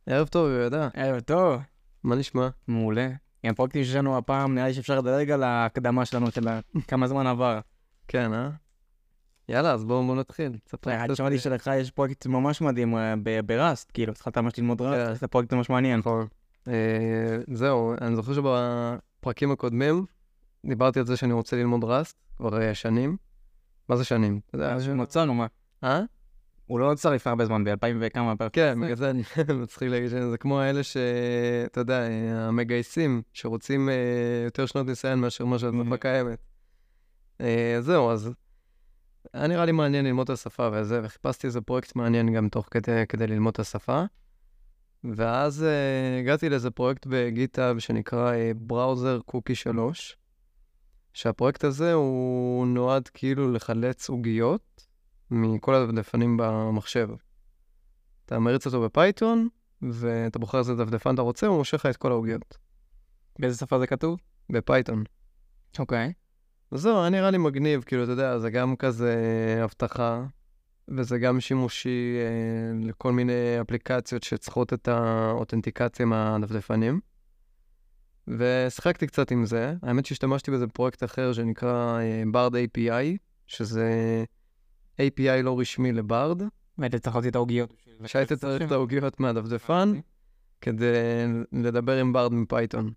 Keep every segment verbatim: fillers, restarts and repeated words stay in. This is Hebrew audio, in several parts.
ערב טוב, יהודה. ערב טוב. מה נשמע? מעולה. עם הפרויקטים שלנו הפעם נראה לי שאפשר לדלג על ההקדמה שלנו של כמה זמן עבר. כן, אה? יאללה, אז בואו נתחיל. אני שמעתי שלך יש פרויקט ממש מדהים בראסט, כאילו, התחלת ממש ללמוד ראסט, זה פרויקט ממש מעניין. נכון. זהו, אני זוכר שבפרקים הקודמים דיברתי על זה שאני רוצה ללמוד ראסט כבר שנים. מה זה שנים? אז נוצרנו, מה? אה? הוא לא נוצר לפני הרבה זמן, ב-אלפיים וכמה. כן, בגלל זה אני מצחיק להגיד שזה כמו האלה שאתה יודע, המגייסים שרוצים יותר שנות ניסיון מאשר מה שהדמפה קיימת. זהו, אז היה נראה לי מעניין ללמוד את השפה וזה, וחיפשתי איזה פרויקט מעניין גם תוך כדי, כדי ללמוד את השפה. ואז uh, הגעתי לאיזה פרויקט בגיטהאב שנקרא בראוזר קוקי שלוש, שהפרויקט הזה הוא נועד כאילו לחלץ עוגיות מכל הדפדפנים במחשב. אתה מריץ אותו בפייתון, ואתה בוחר איזה דפדפן אתה רוצה, הוא מושך לך את כל העוגיות. באיזה שפה זה כתוב? בפייתון. אוקיי. וזהו, היה נראה לי מגניב, כאילו, אתה יודע, זה גם כזה הבטחה, וזה גם שימושי אה, לכל מיני אפליקציות שצריכות את האותנטיקציה מהדפדפנים. ושחקתי קצת עם זה. האמת שהשתמשתי בזה בפרויקט אחר שנקרא אה, ברד איי פי איי, שזה איי פי איי לא רשמי לברד. והייתי צריך להוציא את העוגיות. שהייתי צריך את העוגיות מהדפדפן, כדי לדבר עם ברד מפייתון.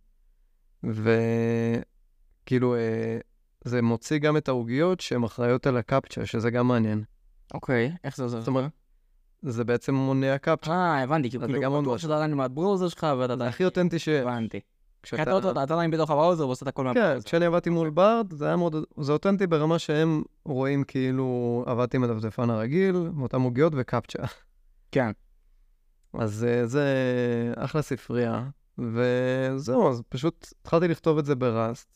וכאילו... אה, זה מוציא גם את העוגיות שהן אחראיות על הקפצ'ה, שזה גם מעניין. אוקיי, איך זה עוזר? זאת אומרת, זה בעצם מונע קפצ'ה. אה, הבנתי, כאילו, גם בטוח שאתה עדיין מהבראוזר שלך, ואתה... זה הכי אותנטי ש... הבנתי. אתה עדיין בתוך הבראוזר ועושה את הכל מהבראוזר. כן, כשאני עבדתי מול ברד, זה היה מאוד... זה אותנטי ברמה שהם רואים כאילו עבדתי עם הדפדפן הרגיל, מאותם עוגיות וקפצ'ה. כן. אז זה אחלה ספרייה, וזהו, אז פשוט התחלתי לכתוב את זה בראסט.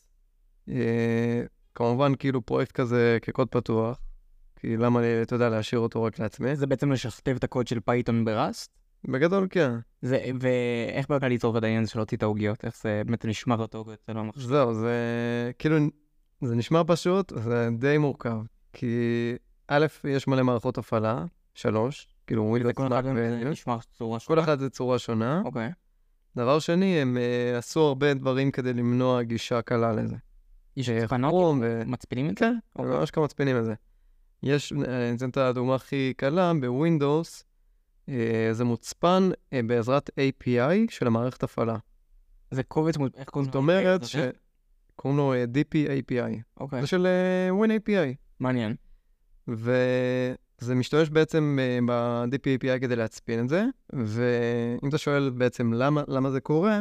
כמובן כאילו פרויקט כזה כקוד פתוח, כי למה לי, אתה יודע, להשאיר אותו רק לעצמי. זה בעצם לשכתב את הקוד של פייתון בראסט? בגדול כן. זה, ואיך בעיקר ליצור את העניין של להוציא את העוגיות? איך זה באמת נשמר את העוגיות? זה לא מחשב. זהו, זה כאילו, זה נשמע פשוט, זה די מורכב, כי א', יש מלא מערכות הפעלה, שלוש, כאילו ווינדוס כל אחד נשמר צורה שונה. כל אחד זה צורה שונה. אוקיי. דבר שני, הם uh, עשו הרבה דברים כדי למנוע גישה קלה לזה. יש תחנות ו... מצפינים את זה? כן, okay. ממש כמה מצפינים את זה. יש, אני אתן את הדוגמה הכי קלה, בווינדוס, uh, זה מוצפן uh, בעזרת איי פי איי של המערכת הפעלה. זה קובץ, איך קוראים? זאת אומרת שקוראים לו uh, די פי איי פי איי. אוקיי. זה של uh, Win איי פי איי. מעניין. וזה משתמש בעצם uh, ב-די פי איי פי איי כדי להצפין את זה, ואם אתה שואל בעצם למה, למה זה קורה,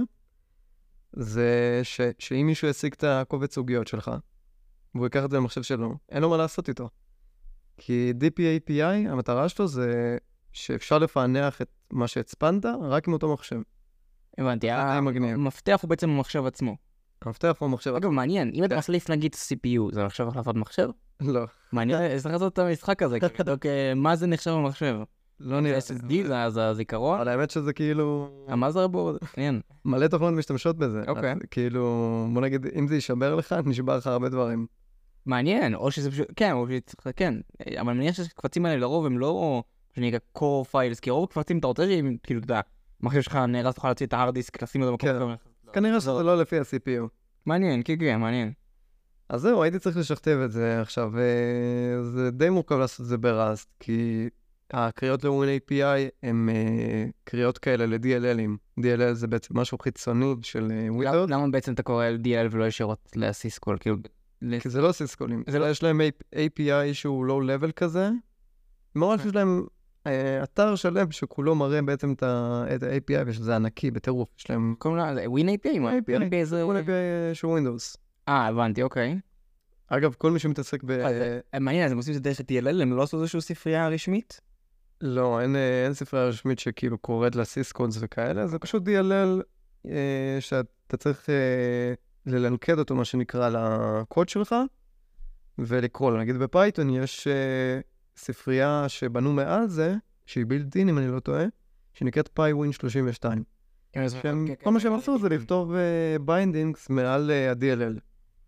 זה ש, שאם מישהו ישיג את הקובץ עוגיות שלך, והוא ייקח את זה למחשב שלו, אין לו מה לעשות איתו. כי די פי איי פי איי, המטרה שלו זה שאפשר לפענח את מה שהצפנת רק עם אותו מחשב. הבנתי, המפתח הוא בעצם המחשב עצמו. המפתח הוא המחשב. אגב, מעניין, אם אתה מחליף נגיד סי פי יו, זה נחשב החלפת מחשב? לא. מעניין, צריך לעשות את המשחק הזה, כבדוק מה זה נחשב במחשב. לא נראה. אס אס די זה הזיכרון? אבל האמת שזה כאילו... המאזרבורד, מעניין. מלא תוכנות משתמשות בזה. אוקיי. כאילו, בוא נגיד, אם זה יישבר לך, נשבר לך הרבה דברים. מעניין, או שזה פשוט, כן, או שצריך, כן. אבל אני מניח שהקבצים האלה לרוב הם לא, שנקרא core files, כי רוב הקבצים אתה רוצה שהם, כאילו, אתה יודע, המחשב שלך נהרס, תוכל להוציא את ההארד דיסק, לשים אותו במקום. כנראה שזה לא לפי ה-סי פי יו. מעניין, כן, כן, מעניין. אז זהו, הייתי צריך לשכתב את זה עכשיו, וזה די מורכב לעשות את זה בראסט, כי הקריאות ל-Win איי פי איי הן קריאות כאלה ל-די אל אל'ים. די אל אל זה בעצם משהו חיצוני של Windows. למה בעצם אתה קורא ל-די אל אל ולא ישירות לסיסקול? כי זה לא סיסקולים. יש להם איי פי איי שהוא לואו-לבל כזה. ממש יש להם אתר שלם שכולו מראה בעצם את ה-איי פי איי, ושזה ענקי, בטירוף. יש להם... קוראים לה, Win איי פי איי? Win איי פי איי זה Win איי פי איי של Windows. אה, הבנתי, אוקיי. אגב, כל מי שמתעסק ב... מעניין, אז הם עושים את זה דרך ה-די אל אל, הם לא עשו איזושהי ספרייה רשמית? לא, אין, אין ספרייה רשמית שכאילו קוראת לסיסקודס וכאלה, זה פשוט די אל אל אה, שאתה צריך אה, ללנקד אותו, מה שנקרא, לקוד שלך, ולקרוא לו. נגיד בפייתון יש אה, ספרייה שבנו מעל זה, שהיא בילט-אין, אם אני לא טועה, שנקראת PyWin שלושים ושתיים. שהם, כל מה שהם עשו זה לכתוב ביינדינגס uh, מעל ה-די אל אל.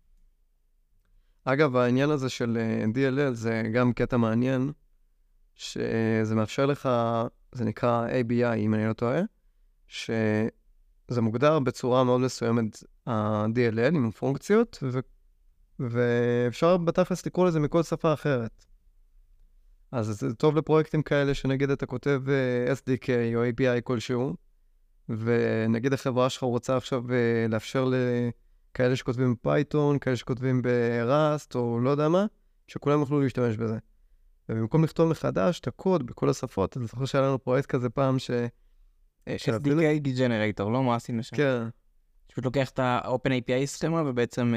אגב, העניין הזה של uh, די אל אל זה גם קטע מעניין, שזה מאפשר לך, זה נקרא איי בי איי, אם אני לא טועה, שזה מוגדר בצורה מאוד מסוימת ה-די אל אל עם פונקציות, ו... ואפשר בתכלס לקרוא לזה מכל שפה אחרת. אז זה טוב לפרויקטים כאלה שנגיד אתה כותב אס די קיי או איי פי איי כלשהו, ונגיד החברה שלך רוצה עכשיו לאפשר לכאלה שכותבים בפייתון, כאלה שכותבים בראסט או לא יודע מה, שכולם יוכלו להשתמש בזה. ובמקום לכתוב מחדש את הקוד בכל השפות, אני זוכר שהיה לנו פרויקט כזה פעם ש... אס די קיי ג'נרייטור, לא מה עשינו שם? כן. שפשוט לוקח את ה-Open איי פי איי סכמה ובעצם...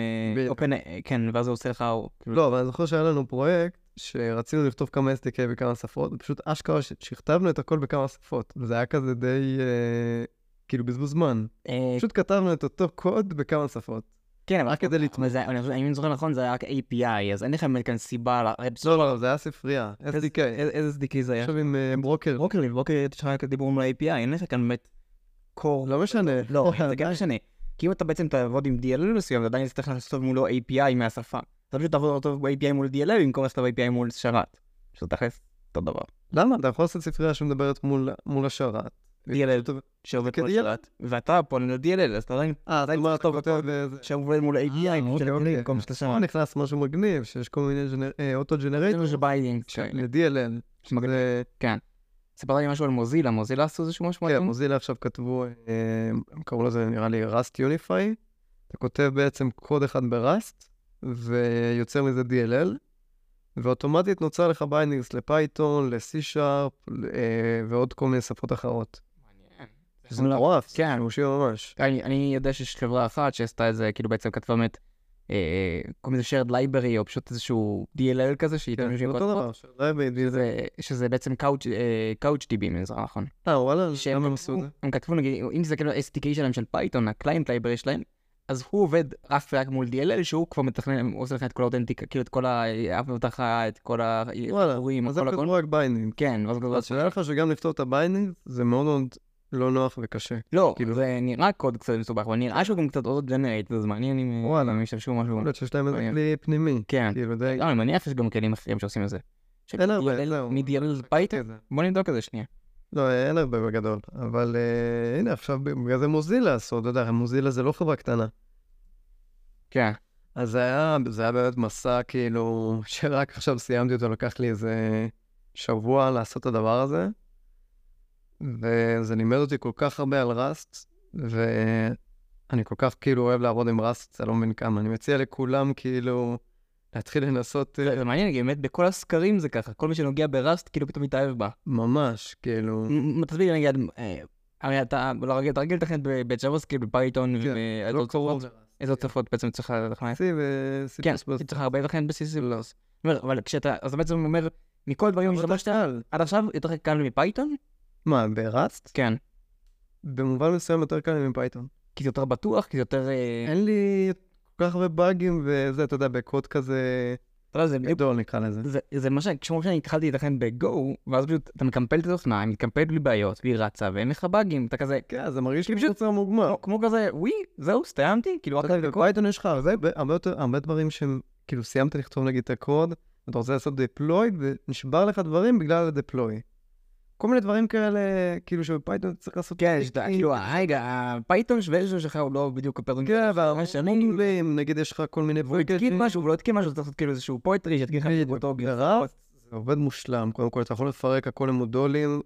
כן, ואז זה עושה לך... לא, אבל אני זוכר שהיה לנו פרויקט שרצינו לכתוב כמה אס די קיי בכמה שפות, ופשוט אשכרה שכתבנו את הכל בכמה שפות, וזה היה כזה די, כאילו בזבוז זמן. פשוט כתבנו את אותו קוד בכמה שפות. כן, אבל רק כדי לתמוך. אם אני זוכר נכון, זה היה רק איי פי איי, אז אין לכם כאן סיבה... לא, לא, זה היה ספרייה, אס די קיי. איזה אס די קיי זה היה? עכשיו עם ברוקר. ברוקר, ברוקר יש לך דיבור מול איי פי איי, אין לך כאן באמת קור. לא משנה. לא, זה גם משנה. כי אם אתה בעצם תעבוד עם די אל אל מסוים, עדיין צריך לכתוב מולו איי פי איי מהשפה. אתה פשוט תעבוד אותו ב-איי פי איי מול די אל אל, במקום לכתוב איי פי איי מול שרת. שזה תכף אותו דבר. למה? אתה יכול לעשות ספרייה שמדברת מול השרת. די אל אל שעובד מול שרת. ואתה פה ל-די אל אל, אז אתה עדיין... אה, זאת אומרת, אתה כותב... שעובד מול איי פי איי, במקום שאתה שרת. נכנס משהו מגניב, שיש כל מיני אוטו-ג'נרייטור. זה ביינינג. ל-די אל אל. כן. ספרת לי משהו על מוזילה, מוזילה עשו איזשהו משהו? כן, מוזילה עכשיו כתבו, הם קראו לזה נראה לי Rust Unify, אתה כותב בעצם קוד אחד ב-Rust, ויוצר מזה די אל אל, ואוטומטית נוצר לך ביינינגס לפייתון, ל-C-Sharp, ועוד כל מיני שפות אחרות. מעניין. זה מטורף, כן. שימושי ממש. אני יודע שיש חברה אחת שעשתה את זה, כאילו בעצם כתבה באמת, כל מיני shared library, או פשוט איזשהו די אל אל כזה, כן, זה אותו דבר, shared library, שזה בעצם CouchDB, מזרע, נכון? אה, וואלה, למה הם עשו את זה? הם כתבו, נגיד, אם זה כאילו ה-אס די קיי שלהם של פייתון, הקליינט library שלהם, אז הוא עובד רק מול די אל אל, שהוא כבר מתכנן, הוא עושה לך את כל האותנטיקה, כאילו את כל האבטחה, את כל האירועים, אז הם כתבו רק ביינינג. כן, אז שאלה לך שגם לפתור את הביינינג, זה מאוד מאוד לא נוח וקשה. לא, זה נראה קוד קצת מסובך, אבל נראה שהוא גם קצת אוטו-ג'נרייט, זה מעניין אם הם ישתמשו משהו. יכול להיות שיש להם איזה כלי פנימי. כן. לא, אני מניח שיש גם כלים אחרים שעושים את זה. אין הרבה, זהו. מ-די אל אל לפייתון? בוא נבדוק את זה שנייה. לא, אין הרבה בגדול, אבל הנה עכשיו, בגלל זה מוזילה עשו, אתה יודע, מוזילה זה לא חברה קטנה. כן. אז זה היה, זה היה באמת מסע כאילו, שרק עכשיו סיימתי אותו, לקח לי איזה שבוע לעשות את הדבר הזה, וזה לימד אותי כל כך הרבה על ראסט, ואני כל כך כאילו אוהב לעבוד עם ראסט, זה לא מבין כמה, אני מציע לכולם כאילו להתחיל לנסות... זה מעניין, באמת בכל הסקרים זה ככה, כל מי שנוגע בראסט כאילו פתאום מתאהב בה. ממש, כאילו... תסביר לי נגיד, הרי אתה רגיל לתכנת בג'אווסקריפט, בפייתון, איזה עוד שפות בעצם צריך לתכנת? C ו-C++. כן, צריך הרבה לתכנת ב-C++. אבל כשאתה, אז בעצם אומר, מכל דברים שהשתמשת עד עכשיו יותר קל מפייתון? מה, בראסט? כן. במובן מסוים יותר קל מפייתון. כי זה יותר בטוח, כי זה יותר... אין לי כל כך הרבה באגים וזה, אתה יודע, בקוד כזה... גדול נקרא לזה. זה מה שכמו שאני התחלתי לתכן בגו, ואז פשוט אתה מקמפל את התוכנה, היא מתקמפלת בלי בעיות, והיא רצה, ואין לך באגים, אתה כזה... כן, זה מרגיש לי פשוט מוגמר. כמו כזה, וואי, זהו, סיימתי, כאילו... בפייתון יש לך הרבה דברים שהם, כאילו סיימת לכתוב נגיד את הקוד, אתה רוצה לעשות deploy, ונשבר לך דברים בגלל ה-deploy. כל מיני דברים כאלה, כאילו שבפייתון צריך לעשות... כן, כאילו, רגע, הפייתון שווה שלך הוא לא בדיוק הפרק... כן, והמודולים, נגיד יש לך כל מיני... הוא התקין משהו, ולא התקין משהו, צריך לעשות כאילו איזשהו פויטרי, שתקין לך אותו גרף. זה עובד מושלם, קודם כל אתה יכול לפרק הכל למודולים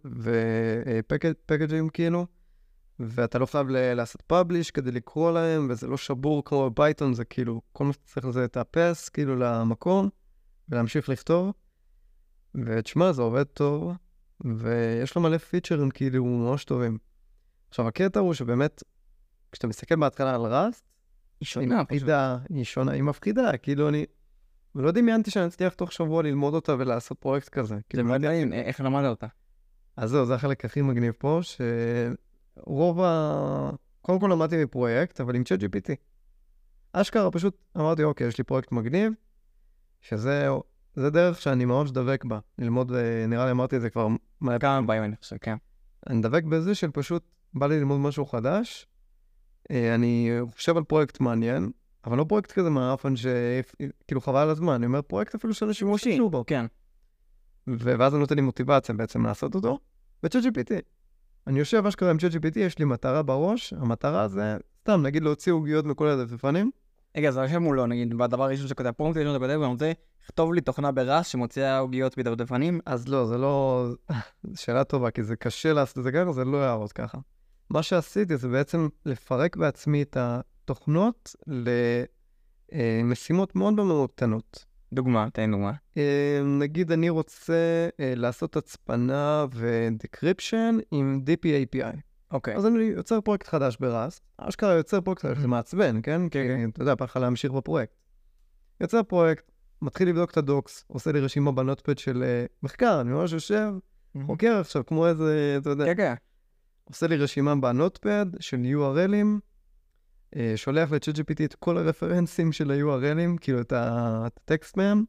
ופקג'ים כאילו, ואתה לא חייב לעשות פאבליש כדי לקרוא להם, וזה לא שבור כמו בפייתון, זה כאילו, כל מה שצריך לזה תאפס כאילו למקום, ולהמשיך לכתוב, ותשמע, זה עובד טוב. ויש לו מלא פיצ'רים כאילו ממש טובים. עכשיו, הקטע הוא שבאמת, כשאתה מסתכל בהתחלה על ראסט, היא שונה, היא מפחידה, היא שונה, היא מפחידה, כאילו אני, ולא דמיינתי שאני אצליח תוך שבוע ללמוד אותה ולעשות פרויקט כזה. זה מדהים, איך למדת אותה? אז זהו, זה החלק הכי מגניב פה, שרוב ה... קודם כל למדתי מפרויקט, אבל עם צ'אט ג'י פי טי. אשכרה פשוט אמרתי, אוקיי, יש לי פרויקט מגניב, שזה... זה דרך שאני ממש דבק בה, ללמוד, נראה לי אמרתי את זה כבר... כמה בעיה אני חושב, כן. אני דבק בזה של פשוט, בא לי ללמוד משהו חדש, אני חושב על פרויקט מעניין, אבל לא פרויקט כזה מאפן שכאילו חבל על הזמן, אני אומר פרויקט אפילו של אנשים משהו בו. כן. ואז אני נותן לי מוטיבציה בעצם לעשות אותו, ב-צ'אט ג'י פי טי. אני יושב אשכרה עם צ'אט ג'י פי טי, יש לי מטרה בראש, המטרה זה, סתם, נגיד להוציא עוגיות מכל הדפדפנים. רגע, אז עכשיו מולו, נגיד, בדבר הראשון שכותב פרומפט, יש לנו כותב, ואני רוצה לכתוב לי תוכנה ברס שמוציאה עוגיות מדפדפנים. אז לא, זה לא... שאלה טובה, כי זה קשה לעשות את זה ככה, זה לא יעבוד ככה. מה שעשיתי זה בעצם לפרק בעצמי את התוכנות למשימות מאוד מאוד קטנות. דוגמה, תן דוגמה. נגיד אני רוצה לעשות הצפנה ודקריפשן עם די פי איי פי איי. אוקיי. אז אני יוצר פרויקט חדש ברסט, אשכרה יוצר פרויקט חדש, זה מעצבן, כן? כי אתה יודע, פעם לך להמשיך בפרויקט. יוצר פרויקט, מתחיל לבדוק את הדוקס, עושה לי רשימה בנוטפד של מחקר, אני ממש יושב, חוקר עכשיו, כמו איזה, אתה יודע. כן, כן. עושה לי רשימה בנוטפד של יו אר אל'ים, שולח ל-צ'אט ג'י פי טי את כל הרפרנסים של ה-יו אר אל'ים, כאילו את הטקסט מהם,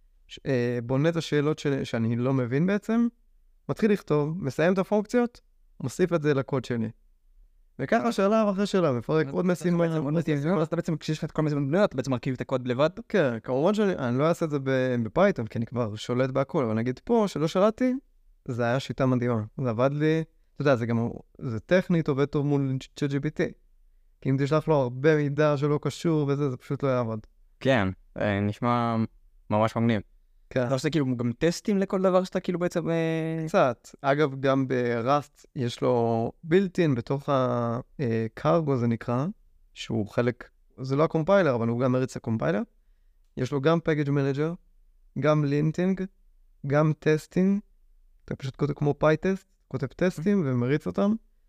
בונה את השאלות שאני לא מבין בעצם, מתחיל לכתוב, מסיים את הפונקציות, מוסיף את זה לקוד שלי. וככה שאלה אחרי שאלה, מפרק עוד משימה. אז אתה בעצם, כשיש לך את כל משימות בנויות, אתה בעצם מרכיב את הקוד לבד? כן, כמובן שאני לא אעשה את זה בפייתון, כי אני כבר שולט בהכל, אבל נגיד פה, שלא שלטתי, זה היה שיטה מדהימה. זה עבד לי, אתה יודע, זה גם, זה טכנית עובד טוב מול צ'אט ג'י פי טי. כי אם תשלח לו הרבה מידע שלא קשור וזה, זה פשוט לא יעבוד. כן, נשמע ממש מגניב. אתה עושה כאילו גם טסטים לכל דבר שאתה כאילו בעצם... קצת. אגב, גם בראסט יש לו בילטין בתוך הקרגו זה נקרא, שהוא חלק, זה לא הקומפיילר, אבל הוא גם מריץ הקומפיילר. יש לו גם פקאג' מנג'ר, גם לינטינג, גם טסטינג. אתה פשוט כותב כמו פייטסט, כותב טסטים ומריץ אותם.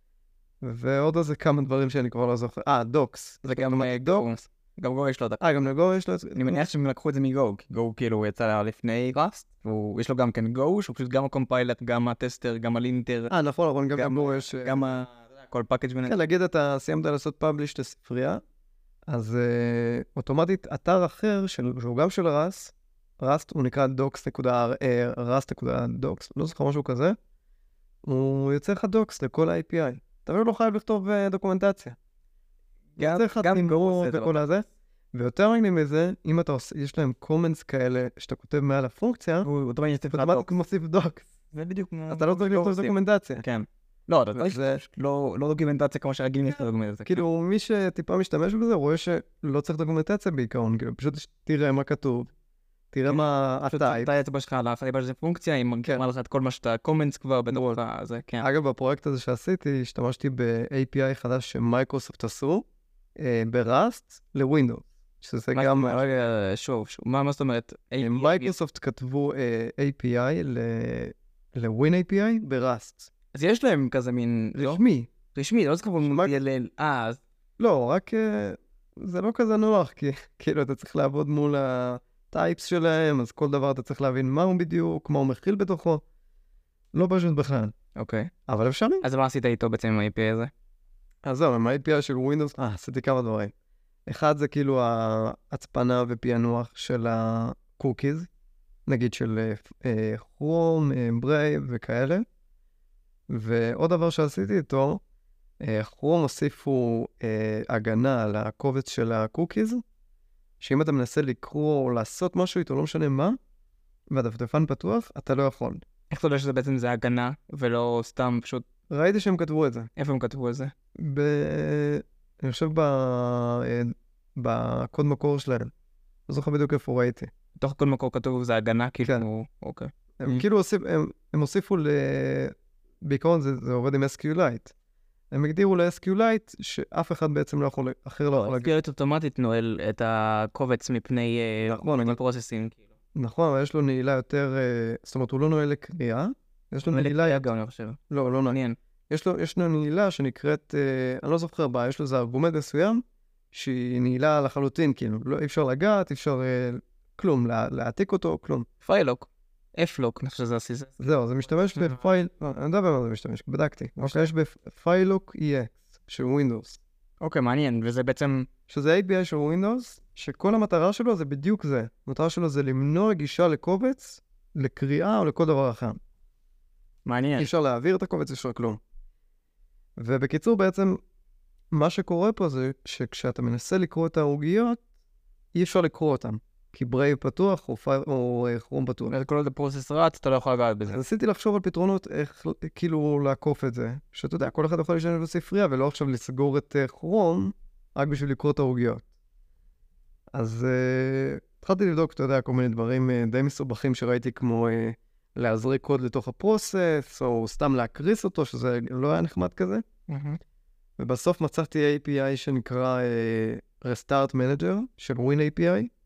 ועוד איזה כמה דברים שאני כבר לא זוכר. אה, דוקס. זה גם דוקס. גם גו יש לו דקה. אה, גם לגו יש לו... אני מניח שהם לקחו את זה מגו, כי גו כאילו יצא לפני ראסט, ויש לו גם כן גו, שהוא פשוט גם הקומפיילר, גם הטסטר, גם הלינטר. אה, נכון, נכון, גם גו יש... גם כל פאקג' מנג'ר. כן, נגיד אתה סיימת לעשות פאבליש לספרייה, אז אוטומטית אתר אחר, שהוא גם של ראסט, ראסט הוא נקרא docs.rust.docs, לא זוכר משהו כזה, הוא יוצא לך דוקס לכל ה-איי פי איי. אתה לא חייב לכתוב דוקומנטציה. גם גו וכל הזה. ויותר מגניב מזה, אם אתה עושה, יש להם קומנטס כאלה שאתה כותב מעל הפונקציה, הוא אוטומטית מוסיף דוקס. זה בדיוק... אתה לא צריך לכתוב דוקומנטציה. כן. לא, לא דוקומנטציה כמו שהרגילים לכתוב דוקומנטציה. כאילו, מי שטיפה משתמש בזה, רואה שלא צריך דוקומנטציה בעיקרון, כאילו, פשוט תראה מה כתוב, תראה מה הטייפ. אתה יצא שלך על הטייפ של פונקציה, היא מגדירה לך את כל מה שאתה קומנטס כבר בתוך זה, כן. אגב, בפרויקט הזה שעשיתי, השתמשתי ב-איי פי איי חדש שמייקרוסופט עשו, בראסט לווינדוס. שזה גם... שוב, שוב, מה זאת אומרת? מייקרוסופט כתבו איי פי איי לווין איי פי איי בראסט. אז יש להם כזה מין... רשמי. רשמי, לא צריך מול... אה, אז... לא, רק... זה לא כזה נוח, כי כאילו אתה צריך לעבוד מול הטייפס שלהם, אז כל דבר אתה צריך להבין מה הוא בדיוק, מה הוא מכיל בתוכו. לא פשוט בכלל. אוקיי. אבל אפשרי. אז מה עשית איתו בעצם עם ה-איי פי איי הזה? אז זהו, עם ה-איי פי איי של ווינדוס, אה, עשיתי כמה דברים. אחד זה כאילו ההצפנה ופענוח של הקוקיז, נגיד של כרום, ברייב וכאלה. ועוד דבר שעשיתי איתו, כרום הוסיפו הגנה על הקובץ של הקוקיז, שאם אתה מנסה לקרוא או לעשות משהו איתו, לא משנה מה, והדפדפן פתוח, אתה לא יכול. איך אתה יודע שזה בעצם זה הגנה, ולא סתם פשוט... ראיתי שהם כתבו את זה. איפה הם כתבו את זה? ב... אני חושב ב... בקוד מקור שלהם. לא זוכר בדיוק איפה ראיתי. בתוך קוד מקור כתוב זה הגנה, כאילו... כן. אוקיי. הם כאילו הוסיפ... הם, הם הוסיפו ל... בעיקרון זה, זה עובד עם אס קיו לייט. הם הגדירו ל-אס קיו לייט שאף אחד בעצם לא יכול... אחר לא יכול... אס קיו לייט אוטומטית נועל את הקובץ מפני... נכון. פרוססים. נכון, אבל יש לו נעילה יותר... זאת אומרת, הוא לא נועל לקריאה. יש לו נעילה... גם, אני חושב. לא, לא נעניין. יש לו, יש לו נעילה שנקראת, אה, אני לא זוכר בה, יש לו איזה ארגומנט מסוים, שהיא נעילה לחלוטין, כאילו, לא, אי אפשר לגעת, אי אפשר אה, כלום, לה, להעתיק אותו, כלום. פיילוק, אפלוק, אני חושב שזה עשי זה. זהו, זה משתמש בפייל, לא, אני יודע במה זה משתמש, בדקתי. הוא משתמש בפיילוק אי אקס של ווינדוס. אוקיי, מעניין, וזה בעצם... שזה איי פי איי של ווינדוס, שכל המטרה שלו זה בדיוק זה. המטרה שלו זה למנוע גישה לקובץ, לקריאה או לכל דבר אחר. מעניין. אי אפשר להעביר את הקובץ, אי אפשר כלום. ובקיצור בעצם, מה שקורה פה זה שכשאתה מנסה לקרוא את העוגיות, אי אפשר לקרוא אותן. כי ברייב פתוח או, פי... או כרום פתוח. כל עוד הפרוסס רץ, אתה לא יכול לגעת בזה. אז ניסיתי לחשוב על פתרונות איך כאילו לעקוף את זה. שאתה יודע, כל אחד יכול להשתמש בספרייה, ולא עכשיו לסגור את כרום, רק בשביל לקרוא את העוגיות. אז uh, התחלתי לבדוק, אתה יודע, כל מיני דברים uh, די מסובכים שראיתי, כמו uh, להזריק קוד לתוך הפרוסס, או סתם להקריס אותו, שזה לא היה נחמד כזה. Mm-hmm. ובסוף מצאתי איי פי איי שנקרא uh, Restart Manager, של Win איי פי איי,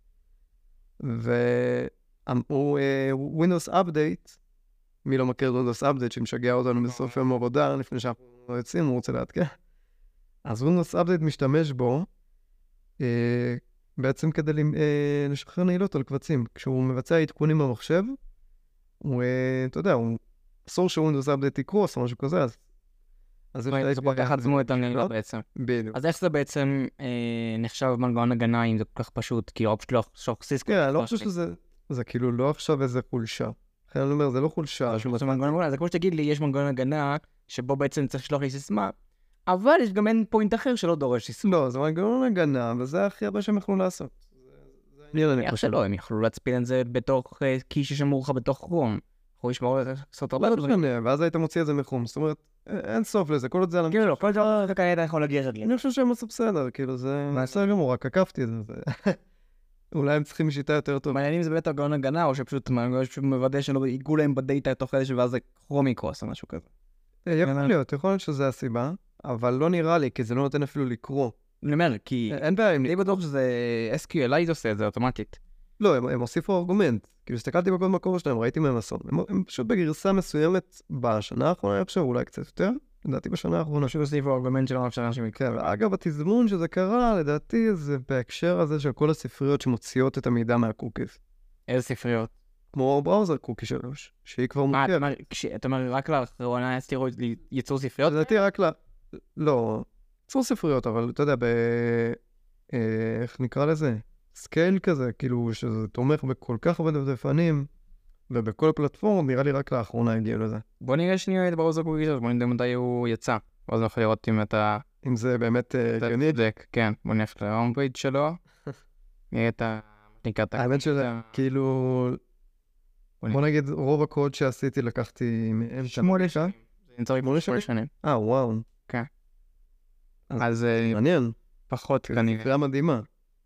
והוא uh, Windows Update, מי לא מכיר Windows Update, שמשגע אותנו בסוף יום עבודה, לפני שאנחנו לא יוצאים, הוא רוצה להתקע. אז Windows Update משתמש בו, uh, בעצם כדי אה, לשחרר נעילות על קבצים. כשהוא מבצע עדכונים במחשב, הוא, אה, אתה יודע, הוא אסור שווינדוס אפדייט יקרוס או משהו כזה, אז... אז זה פה ככה עצמו את הנעילות בעצם. בדיוק. אז איך זה בעצם אה, נחשב מנגנון הגנה אם זה כל כך פשוט? כי פשוט לא חשוב סיסקו. כן, אני לא חושב שזה... זה כאילו לא עכשיו איזה חולשה. לכן אני אומר, זה לא חולשה. זה כמו שתגיד לי, יש מנגנון הגנה שבו בעצם צריך לשלוח לי סיסמה, אבל יש גם אין פוינט אחר שלא דורש סיסמה. לא, זה מנגנון הגנה, וזה הכי הרבה שהם יכלו לעשות. איך שלא, הם יכלו להצפיל את זה בתוך קי ששמור לך בתוך כרום. יכולו לשמור לעשות הרבה דברים. ואז היית מוציא את זה מחום. זאת אומרת, אין סוף לזה, כל עוד זה על... כאילו לא, כל דבר ככה היית יכול לגשת לי. אני חושב שהם עשו בסדר, כאילו זה... בסדר גמור, רק עקפתי את זה. אולי הם צריכים שיטה יותר טוב. מעניינים זה באמת מנגנון הגנה, או שפשוט מוודא שלא ייגעו להם בדאטה תוך כדי ואז זה כרום יקרוס או משהו כזה. יכול להיות, יכול להיות שזה הסיבה, אבל לא נראה לי, כי זה לא נותן אפילו לקרוא. אני אומר, כי... אין בעיה, אני בטוח שזה אס קיו אל איי עושה את זה אוטומטית. לא, הם, הם הוסיפו ארגומנט. כאילו, הסתכלתי בקוד מקור שלהם, ראיתי מהם אסון. הם, הם פשוט בגרסה מסוימת בשנה האחרונה, עכשיו אולי קצת יותר, לדעתי בשנה האחרונה. פשוט הוסיפו ארגומנט שלא מאפשר אנשים לקרוא. כן, אגב, התזמון שזה קרה, לדעתי, זה בהקשר הזה של כל הספריות שמוציאות את המידע מהקוקיס. איזה ספריות? כמו בראוזר קוקי שלוש, שהיא כבר מוכרת. מה, אתה אומר, רק לאחרונה הסתירו ייצור ספריות? לדעתי רק ל... לא, ייצור ספריות, אבל אתה יודע, ב... איך נקרא לזה? סקייל כזה, כאילו שזה תומך בכל כך הרבה דפדפנים, ובכל פלטפורם, נראה לי רק לאחרונה הגיע לזה. בוא נראה שנייה את בראוזר קוקי שלוש, בוא נדע מתי הוא יצא. ואז נוכל לראות אם אתה... אם זה באמת הגיוני. כן, בוא נלך להום פייג' שלו. נראה את ה... האמת שזה, כאילו... בוא נגיד, רוב הקוד שעשיתי לקחתי מאמצע. שמונה שנים. שמונה שנים. אה, וואו. כן. אז... מעניין. פחות כנראה. ספרייה מדהימה.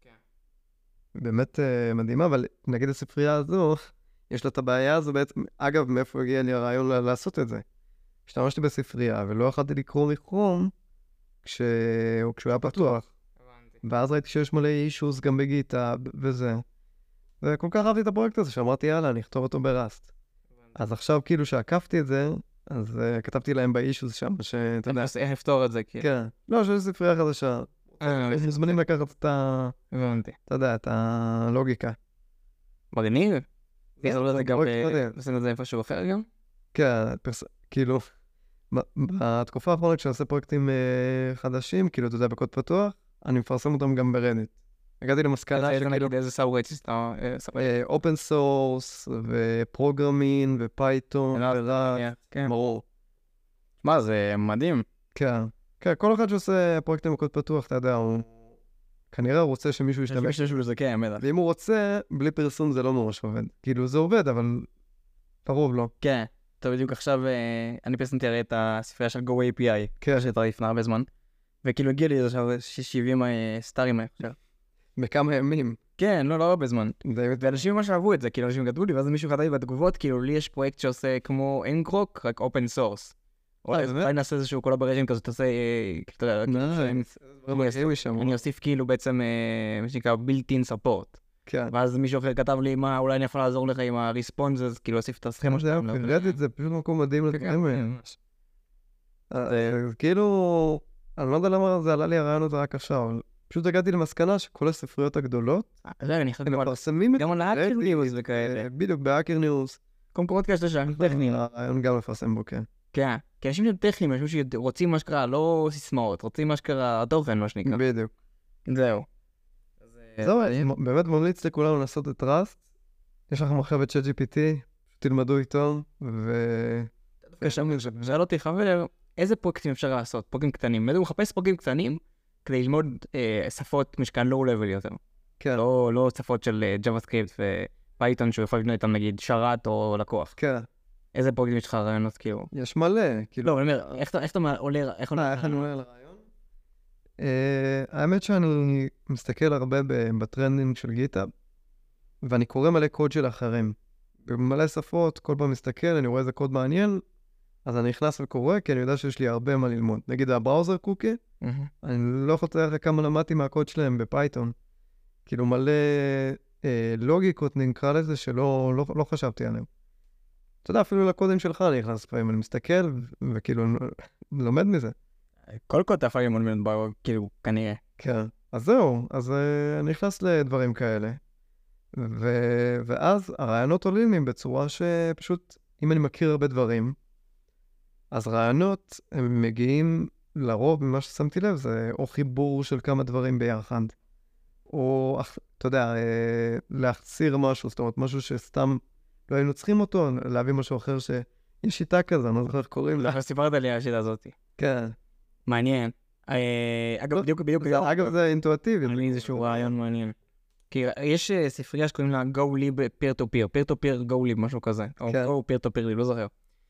באמת מדהימה, אבל נגיד הספרייה הזו, יש לה את הבעיה הזו בעצם, אגב, מאיפה הגיע לי הרעיון לעשות את זה? השתמשתי בספרייה, ולא יכולתי לקרוא מכרום, כשהוא היה פתוח. ואז ראיתי שיש מלא אישוס גם בגיטה, וזה. וכל כך אהבתי את הפרויקט הזה, שאמרתי, יאללה, אני אכתוב אותו בראסט. אז עכשיו, כאילו, שעקפתי את זה, אז כתבתי להם באישוס שם, שאתה יודע... איך לפתור את זה, כאילו. כן. לא, שיש ספרייה חדשה. זמנים לקחת את ה... הבנתי. אתה יודע, את הלוגיקה. מגניב? עשינו את זה איפשהו אחר גם? כן, כאילו, בתקופה האחרונה כשעושה פרויקטים חדשים, כאילו, אתה יודע, בקוד פתוח, אני מפרסם אותם גם ברדיט. הגעתי למסקנה שכאילו... איזה סאב-רייטס? אופן סורס, ופרוגרמין, ופייתון, ורק, ברור. מה, זה מדהים. כן. כן, כל אחד שעושה פרויקטים בקוד פתוח, אתה יודע, הוא... כנראה הוא רוצה שמישהו ישתמש. בזה, כן, בטח. ואם הוא רוצה, בלי פרסום זה לא ממש עובד. כאילו, זה עובד, אבל... לרוב לא. כן. טוב, בדיוק עכשיו, אני פרסמתי הרי את הספרייה של Go איי פי איי. כן. שהייתה לפני הרבה זמן. וכאילו הגיע לי עכשיו שבעים סטארים עכשיו. בכמה ימים. כן, לא, לא הרבה זמן. ואנשים ממש אהבו את זה, כאילו אנשים כתבו לי, ואז מישהו כתב לי בתגובות, כאילו לי יש פרויקט שעושה כמו אנקרוק, רק אופן סורס. אולי נעשה איזשהו קולאבריישן כזה, תעשה, אני אוסיף כאילו בעצם, מה שנקרא, built-in support. ואז מישהו אחר כתב לי, מה, אולי אני יכול לעזור לך עם ה-responses, כאילו אוסיף את הסכמה שלהם. רדיט זה פשוט מקום מדהים לדברים האלה. כאילו, אני לא יודע למה זה עלה לי הרעיון הזה רק עכשיו, אבל פשוט הגעתי למסקנה שכל הספריות הגדולות, הם מפרסמים את גם על האקר ניוז וכאלה. בדיוק, באקר ניוז. קומקורות כאלה שם, טכניים. הרעיון גם מפרסם בו, כן. כן, כי אנשים שהם טכניים, אנשים שרוצים מה שקרה, לא סיסמאות, רוצים מה שקרה, תוכן, מה שנקרא. בדיוק. זהו. זהו, באמת ממליץ לכולנו לעשות את ראסט. יש לכם עכשיו את צ'אט ג'י פי טי, תלמדו איתו, ו... שאל אותי חבר, איזה פרויקטים אפשר לעשות? פרויקטים קטנים. הוא מחפש פרויקטים קטנים כדי ללמוד שפות משקל לואו לבל יותר. כן. לא, לא שפות של JavaScript ופייתון שהוא יכול לבנות איתם נגיד שרת או לקוח. כן. איזה פרויקטים יש לך רעיונות כאילו? יש מלא, כאילו. לא, אני אומר, איך אתה, איך אתה עולה, איך מה, איך אני עולה על הרעיון? האמת שאני מסתכל הרבה בטרנדינג של גיטאב, ואני קורא מלא קוד של אחרים. במלא שפות, כל פעם מסתכל, אני רואה איזה קוד מעניין, אז אני נכנס וקורא, כי אני יודע שיש לי הרבה מה ללמוד. נגיד, הבראוזר קוקי, אני לא יכול לתאר כמה למדתי מהקוד שלהם בפייתון. כאילו מלא אה, לוגיקות נקרא לזה שלא לא, לא חשבתי עליהם. אתה יודע, אפילו לקודים שלך אני נכנס פעמים, אני מסתכל וכאילו לומד מזה. כל קוד אתה יכול ללמוד ממנו, כאילו, כנראה. כן. אז זהו, אז אה, אני נכנס לדברים כאלה. ו... ואז הרעיונות עולים לי בצורה שפשוט, אם אני מכיר הרבה דברים, אז רעיונות הם מגיעים לרוב, ממה ששמתי לב, זה או חיבור של כמה דברים ביחד, או, אתה יודע, להחציר משהו, זאת אומרת, משהו שסתם לא היינו צריכים אותו, להביא משהו אחר שיש שיטה כזה, אני לא זוכר איך קוראים לה. אתה סיפרת לי על השיטה הזאת. כן. מעניין. אגב, בדיוק, בדיוק. אגב, זה אינטואטיבי. אני איזשהו רעיון מעניין. כי יש ספרייה שקוראים לה GoLib Peer-to-Peer, Peer-to-Peer GoLib, משהו כזה. או Go Peer-to-Peer, לא זוכר.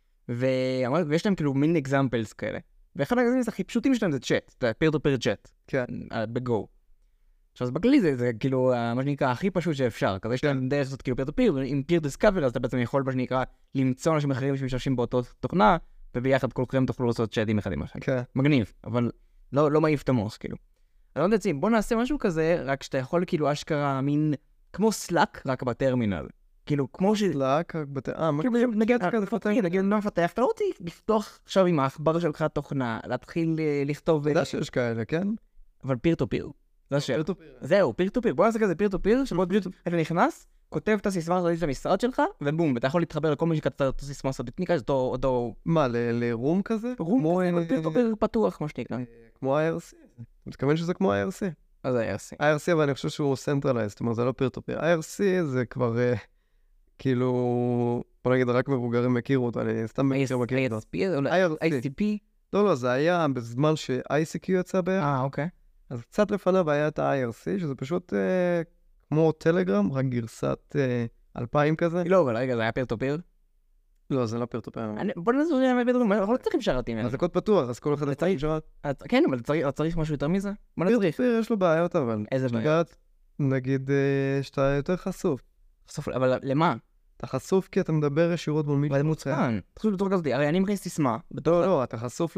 ויש להם כאילו מין אקזמפלס כאלה. ואחד האקזמפלס הכי פשוטים שלהם זה צ'אט, זה Peer-to-Peer צ'אט. כן. ב-Go. עכשיו, אז בכלי זה, זה כאילו, מה שנקרא, הכי פשוט שאפשר. כזה יש להם דרך לעשות כאילו Peer-to-Peer, ועם Peer-Discover, אז אתה בעצם יכול, מה שנקרא, למצוא אנשים אחרים שמשתמשים באותו תוכנה, וביחד כולכם תוכלו לעשות צ'אטים אחד עם השני. כן. מגניב, אבל לא, לא מעיף את המוס, כאילו. אני לא יודעת, בוא נעשה משהו כזה, רק שאתה יכול כאילו אשכרה מין, כמו סלאק, רק בטרמינל. כאילו, כמו ש... סלאק, רק בטרמינל, אה, מה? כאילו, נגיד, נגיד, אני לא מפתח, אתה לא רוצה לפתוח עכשיו עם העכבר שלך תוכנה, להתחיל לכתוב... אתה יודע שיש כאלה, כן? אבל פיר טו פיר. זה השאלה. זהו, פיר טו פיר. בוא נעשה כזה פיר טו פיר, שבו אתה נכנס, כותב את הסיסמה הסודית של המשרד שלך, ובום, ואתה יכול להתחבר לכל מי שכתב את הסיסמה הסודית, נקרא, זה אותו... מה, לרום כזה? רום כזה, פיר טו פיר פתוח, כמו שנקרא. כמו ה-איי אר סי. אני מתכוון שזה כמו ה-איי אר סי. אז ה-איי אר סי. ה-איי אר סי, אבל אני חושב שהוא centralized, זאת אומרת, זה לא פיר-טו-פיר. ה-איי אר סי זה כבר, כאילו, בוא נגיד, רק מבוגרים מכירו אותו, אני סתם מכיר מכיר אותו. איי סי פי? לא, לא, זה היה בזמן ש-איי סי קיו יצא בערך. אה, אוקיי. אז קצת לפניו היה את ה-איי אר סי, שזה פשוט כמו טלגרם, רק גרסת אלפיים כזה. לא, אבל רגע, זה היה פיר-טו-פיר? לא, זה לא פיר-טו-פיר. בוא נעזור לי עם פיר-טו-פיר, אנחנו לא צריכים שרתים. אז זה קוד פתוח, אז כל אחד צריך שרת. כן, אבל צריך משהו יותר מזה? פיר-טו-פיר יש לו בעיות, אבל... איזה בעיות? נגיד שאתה יותר חשוף. חשוף, אבל למה? אתה חשוף כי אתה מדבר ישירות מול מישהו. אבל מוצפן. תחשוב לתור כזאת, הרי אני מכניס סיסמה. לא, לא, אתה חשוף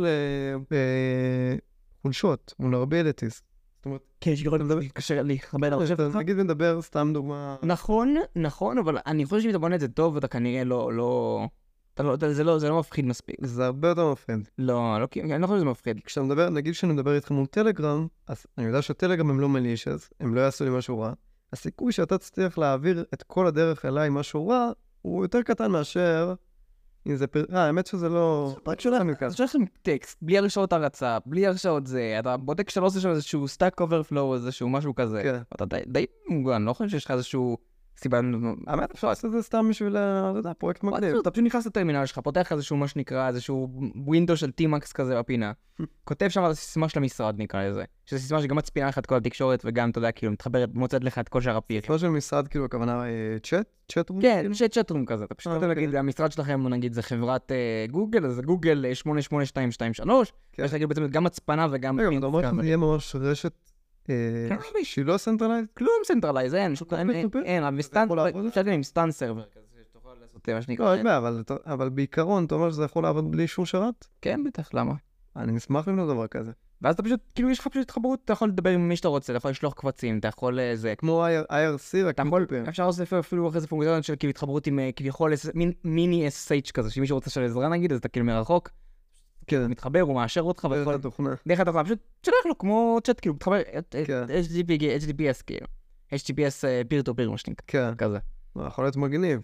לחולשות, vulnerabilities. זאת אומרת... כן, שיכול להתקשר להתחבר לרשת שלך. נגיד מדבר, סתם דוגמה... נכון, נכון, אבל אני חושב שאם אתה בונה את זה טוב, אתה כנראה לא, לא... זה לא, זה לא מפחיד מספיק. זה הרבה יותר מפחיד. לא, לא, אני לא חושב שזה מפחיד. כשאתה מדבר, נגיד שאני מדבר איתך מול טלגרם, אז אני יודע שטלגרם הם לא מלישז, הם לא יעשו לי משהו רע. הסיכוי שאתה תצליח להעביר את כל הדרך אליי משהו רע, הוא יותר קטן מאשר... אם זה פר... אה, האמת שזה לא... רק שולה, אתה שולח לכם טקסט, בלי הרשאות הרצה, בלי הרשאות זה, אתה בודק שאתה לא עושה שם איזשהו סטאק אוברפלואו, איזשהו משהו כזה. כן. אתה די, די מוגן, לא חושב שיש לך איזשהו סיבה... האמת, אפשר לעשות את זה סתם בשביל, לא יודע, פרויקט מגניב. אתה פשוט נכנס לטרמינל שלך, פותח איזשהו מה שנקרא, איזשהו ווינדו של טי-מקס כזה בפינה. כותב שם את הסיסמה של המשרד, נקרא לזה. שזו סיסמה שגם מצפינה לך את כל התקשורת, וגם, אתה יודע, כאילו, מתחברת, מוצאת לך את כל שאר הפיר. סיסמה של משרד, כאילו, הכוונה, צ'אט? צ'אט רום? כן, צ'אט רום כזה. אתה פשוט נותן להגיד, המשרד שלכם, נגיד, זה חברת גוגל, אז זה גוגל שמונה שמונה שתיים שתיים שלוש, ויש להגיד בעצם גם מצפנה וגם... רגע, אתה אומר שזה יהיה ממש רשת שהיא לא סנטרלייז? כלום סנטרלייז, אין, אין, אפשר עם סטן סרבר כזה, שתוכל לעשות מה שנקרא. לא, אין בעיה, אבל בעיקרון, אתה אומר שזה יכול לעבוד בלי שום שרת? כן, בטח, למה? אני נשמח לבנות דבר כזה. ואז אתה פשוט, כאילו יש לך פשוט התחברות, אתה יכול לדבר עם מי שאתה רוצה, אתה יכול לשלוח קבצים, אתה יכול זה... כמו איי אר סי, רק מולפר. אפשר לעשות אפילו אחרי זה פונקציות של כאילו התחברות עם כביכול מיני אס אס אייץ' כזה, שמישהו רוצה של עזרה נגיד, אז אתה כאילו מרחוק. כן. מתחבר, הוא מאשר אותך. דרך התוכנה. דרך התוכנה, פשוט שלח לו כמו צ'אט, כאילו, מתחבר, אייץ' טי טי פי אס, כאילו. אייץ' טי טי פי אס peer-to-peer, מה שנקרא. כן. כזה. יכול להיות מגניב.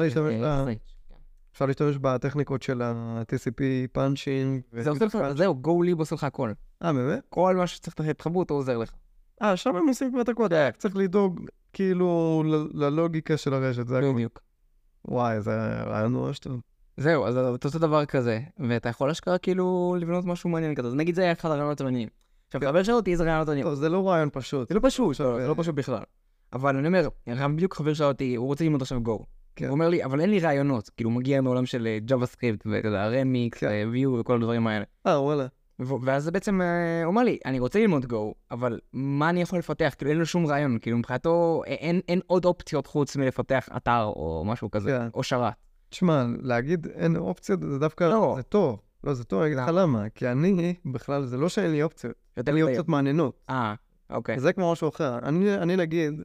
אפשר להשתמש בטכניקות של ה-טי סי פי פאנצ'ינג. זהו, GoLib עושה לך הכל. אה, באמת? כל מה שצריך להתחברות, הוא עוזר לך. אה, שם הם עושים כבר את הקוד. צריך לדאוג, כאילו, ללוגיקה של הרשת. בדיוק. וואי, זה רעיון ממש טוב. זהו, אז אתה עושה דבר כזה, ואתה יכול אשכרה כאילו לבנות משהו מעניין כזה. אז נגיד זה היה אחד הרעיונות המעניינים. עכשיו, חבר שאותי איזה רעיונות מעניינים. טוב, זה לא רעיון פשוט. זה לא פשוט, זה לא פשוט בכלל. אבל אני אומר, גם בדיוק חבר שאל אותי, הוא רוצה ללמוד עכשיו גו. הוא אומר לי, אבל אין לי רעיונות, כאילו הוא מגיע מעולם של JavaScript, ואתה יודע, רמיקס, ויו וכל הדברים האלה. אה, וואלה. ואז בעצם הוא אומר לי, אני רוצה ללמוד גו, אבל מה אני יכול לפתח? כאילו אין לו שום רעיון, כאילו מבחינתו אין עוד אופציות חוץ מלפתח אתר או משהו כזה, או שרת. תשמע, להגיד אין אופציות זה דווקא, זה טוב. לא, זה טוב, אני אגיד לך למה, כי אני בכלל, זה לא שאין לי אופציות, אין לי אופציות מעניינות. אה, אוקיי. זה כמו משהו אחר. אני נגיד,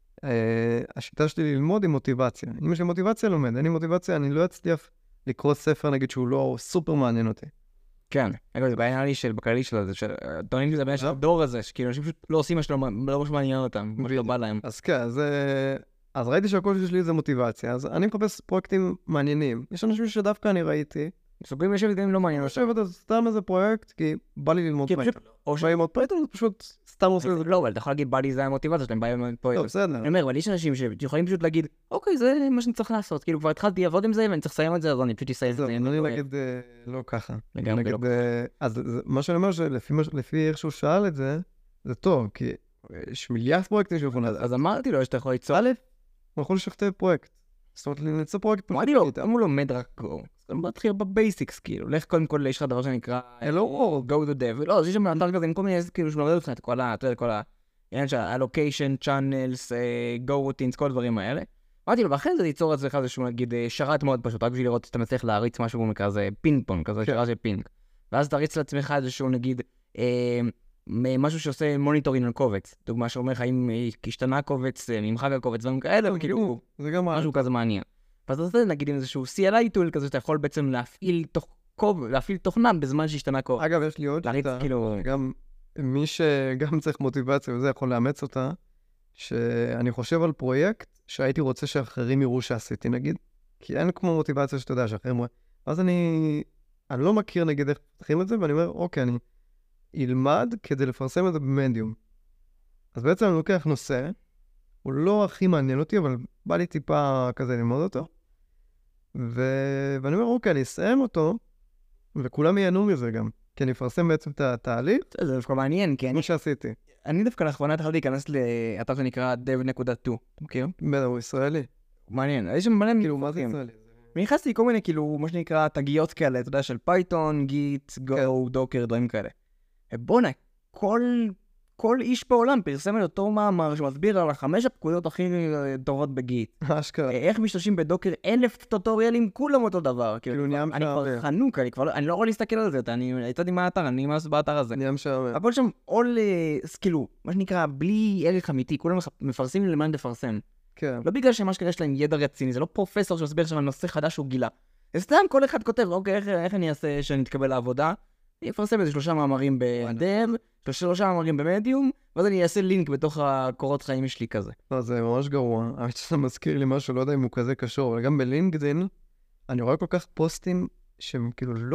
השיטה שלי ללמוד היא מוטיבציה. אם יש לי מוטיבציה, לומד. אין לי מוטיבציה, אני לא אצליח לקרוא ספר, נגיד, שהוא לא סופר מעניין אותי. כן. אגב, זה בעיה לי של, בכללי שלו, זה של, טוענים לי זה בעיה של הדור הזה, שכאילו, אנשים פשוט לא עושים מה שלא מעניין אותם, מה שלא בא להם. אז כן, אז ראיתי שהקושי שלי זה מוטיבציה, אז אני מחפש פרויקטים מעניינים. יש אנשים שדווקא אני ראיתי, סוגרים לשבת גם אם לא מעניין אותם. לשבת, אז סתם איזה פרויקט, כי בא לי ללמוד פייתון. או שללמוד פייתון, זה פשוט סתם עושה את זה. לא, אבל אתה יכול להגיד, בא לי זה המוטיבציה שלהם, בא לי ללמוד פייתון. לא, בסדר. אני אומר, אבל יש אנשים שיכולים פשוט להגיד, אוקיי, זה מה שאני צריך לעשות. כאילו, כבר התחלתי לעבוד עם זה, ואני צריך לסיים את זה, אז אני פשוט אסיים את זה. אני נגיד לא ככה. לגמרי לא ככה. אז מה שאני אומר, שלפי איך שהוא שאל את זה, זה טוב, כי יש מיליארד פרויקטים שיכולים לעשות. אז אמרתי לו, שאתה יכול ליצור. א', הוא יכול לשכתב פרויקט. זאת אומרת, ליצור פרויקט. אמרתי לו, אם הוא לומד רק גו, אז הוא מתחיל בבייסיקס, כאילו. לך קודם כל, יש לך דבר שנקרא Hello Go to Dev. לא, אז יש שם אתר כזה, עם כל מיני, כאילו, שמלמד אותך את כל ה... אתה יודע, כל ה... העניין של ה-allocation, channels, go routines, כל הדברים האלה. אמרתי לו, ואחרי זה ליצור אצלך איזשהו, נגיד, שרת מאוד פשוט, רק בשביל לראות שאתה מצליח להריץ משהו כזה פינג פונג, כזה שרה של פינג. ואז תריץ לעצמך איזשהו, נגיד, משהו שעושה מוניטורינג על קובץ. דוגמה שאומר לך, אם השתנה קובץ, ממחק הקובץ, דברים כאלה, כאילו, משהו כזה מעניין. ואז אתה נגיד עם איזשהו סי אל איי טול כזה, שאתה יכול בעצם להפעיל להפעיל תוכנה בזמן שהשתנה קובץ. אגב, יש לי עוד שיטה, גם מי שגם צריך מוטיבציה וזה יכול לאמץ אותה, שאני חושב על פרויקט שהייתי רוצה שאחרים יראו שעשיתי, נגיד, כי אין כמו מוטיבציה שאתה יודע, שאחרים רואה. אז אני, אני לא מכיר נגיד איך פתחים את זה, ואני אומר, אוקיי, אני אלמד כדי לפרסם את זה במדיום. אז בעצם אני לוקח נושא, הוא לא הכי מעניין אותי, אבל בא לי טיפה כזה ללמוד אותו, ו... ואני אומר, אוקיי, אני אסיים אותו, וכולם ייהנו מזה גם, כי אני אפרסם בעצם את התהליך. זה דווקא מעניין, כי אני... מה שעשיתי. אני דווקא לאחרונה התחלתי להיכנס לאתר שנקרא dev נקודה טו, אתה מכיר? בטח, הוא ישראלי. מעניין, יש שם מלא כאילו, מה זה ישראלי? אני נכנסתי כל מיני, כאילו, מה שנקרא, תגיות כאלה, אתה יודע, של פייתון, גיט, גו, דוקר, דברים כאלה. בוא'נה, כל... כל איש בעולם פרסם את אותו מאמר שמסביר על החמש הפקודות הכי טובות בגיט. אשכרה. איך משתמשים בדוקר, אלף טוטוריאלים, כולם אותו דבר. כאילו נהיה משעמם. אני כבר חנוק, אני לא יכול להסתכל על זה, אני יצאתי מהאתר, אני ממש באתר הזה. נהיה משעמם. אבל שם all, כאילו, מה שנקרא, בלי ערך אמיתי, כולם מפרסמים למען לפרסם. כן. לא בגלל שמה שקרה יש להם ידע רציני, זה לא פרופסור שמסביר שם על נושא חדש שהוא גילה. זה סתם כל אחד כותב, אוקיי, איך אני אעשה שאני אתקבל לעבודה? אני אפרסם איזה שלושה מאמרים בדב, שלושה מאמרים במדיום, ואז אני אעשה לינק בתוך הקורות חיים שלי כזה. לא, זה ממש גרוע. האמת שזה מזכיר לי משהו, לא יודע אם הוא כזה קשור, אבל גם בלינקדין, אני רואה כל כך פוסטים שהם כאילו לא...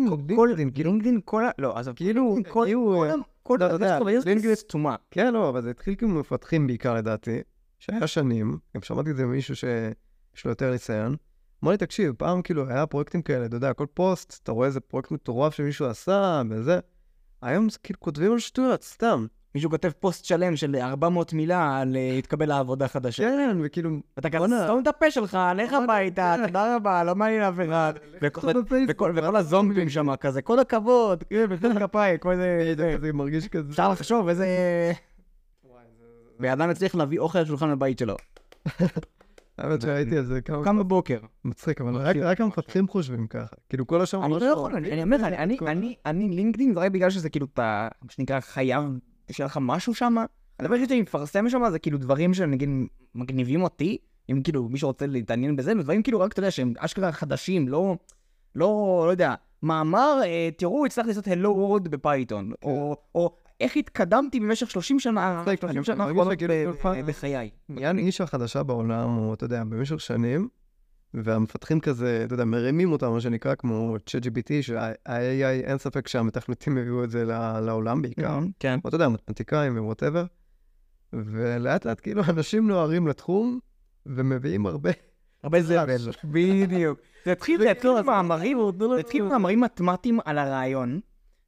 לינקדין כל ה... לא, אז כאילו... כל... כל... אתה יודע, לינקדין סתומה. כן, לא, אבל זה התחיל כאילו מפתחים בעיקר לדעתי, שהיה שנים, גם שמעתי את זה ממישהו שיש לו יותר ניסיון, אמר לי, תקשיב, פעם כאילו היה פרויקטים כאלה, אתה יודע, כל פוסט, אתה רואה איזה פרויקט מטורף שמישהו עשה, וזה. היום זה כאילו כותבים על שטויות, סתם. מישהו כותב פוסט שלם של ארבע מאות מילה על להתקבל לעבודה חדשה. כן, וכאילו... אתה כזה, סתום את הפה שלך, לך הביתה, תודה רבה, לא מעניין אף אחד. וכל הזומבים שם כזה, כל הכבוד, בכל כפיים, כל זה... זה מרגיש כזה... אפשר לחשוב איזה... ואדם הצליח להביא אוכל לשולחן בבית שלו. האמת שראיתי על זה כמה... כמה בבוקר. מצחיק, אבל רק המפתחים חושבים ככה. כאילו כל השם... אני לא יכול, אני אומר, אני לינקדין, זה רק בגלל שזה כאילו, מה שנקרא, חייב, שיהיה לך משהו שם. הדבר שאני מפרסם שם, זה כאילו דברים שנגיד מגניבים אותי, אם כאילו מישהו רוצה להתעניין בזה, ודברים כאילו רק, אתה יודע, שהם אשכרה חדשים, לא, לא, לא יודע, מאמר, תראו, הצלחתי לעשות Hello World בפייתון, או איך התקדמתי במשך שלושים שנה, שלושים שנה האחרונות בחיי. יען איש החדשה בעולם, או אתה יודע, במשך שנים, והמפתחים כזה, אתה יודע, מרימים אותם, מה שנקרא, כמו צ'אט ג'י פי טי, שה-איי איי, אין ספק שהמתכנתים הביאו את זה לעולם בעיקר. כן. אתה יודע, מתמטיקאים ווואטאבר, ולאט לאט כאילו אנשים נוערים לתחום, ומביאים הרבה... הרבה זבל. בדיוק. זה התחיל מאמרים מתמטיים על הרעיון,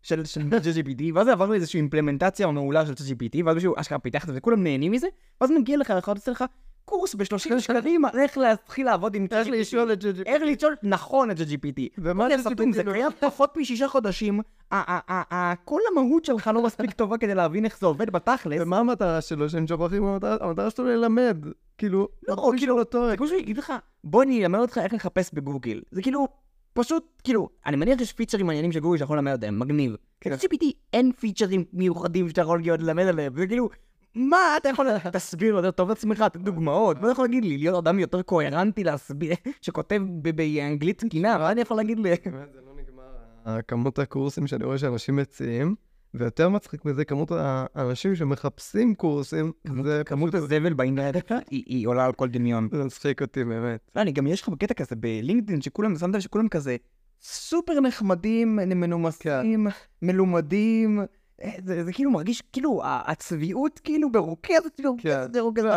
של ChatGPT, ואז עברנו איזושהי אימפלמנטציה מעולה של ChatGPT, ואז מישהו אשכרה פיתח את זה, וכולם נהנים מזה, ואז מגיע לך, לך, עושה לך קורס ב-שלושים שקלים, איך להתחיל לעבוד עם איך לשאול את ChatGPT. איך לשאול נכון את ChatGPT. ומה ChatGPT זה קיים פחות משישה חודשים, כל המהות שלך לא מספיק טובה כדי להבין איך זה עובד בתכלס. ומה המטרה שלו? שהם שוכחים, המטרה שלו ללמד. כאילו, לא, כאילו, זה כמו שאני אגיד לך, בוא אני אלמד אותך איך לחפש בגוגל. זה כאילו, פשוט, כאילו, אני מניח שיש פיצ'רים מעניינים של גוגל שיכול ללמד עליהם, מגניב. ב-ג'י פי טי אין פיצ'רים מיוחדים שאתה יכול ללמד עליהם, זה כאילו, מה אתה יכול להסביר יותר טוב לעצמך, תן דוגמאות, מה אתה יכול להגיד לי, להיות אדם יותר קוהרנטי להסביר, שכותב באנגלית תקינה, מה אני יכול להגיד לי? באמת, זה לא נגמר. כמות הקורסים שאני רואה שאנשים מציעים, ויותר מצחיק מזה, כמות האנשים שמחפשים קורסים, זה כמות הזבל באינטרנט, היא עולה על כל דמיון. זה מצחיק אותי, באמת. אני גם יש לך בקטע כזה בלינקדאין, שכולם, שמת לב שכולם כזה סופר נחמדים, מנומסים, מלומדים, זה כאילו מרגיש, כאילו, הצביעות כאילו ברוקזת, ברוקזת, ברוקזת.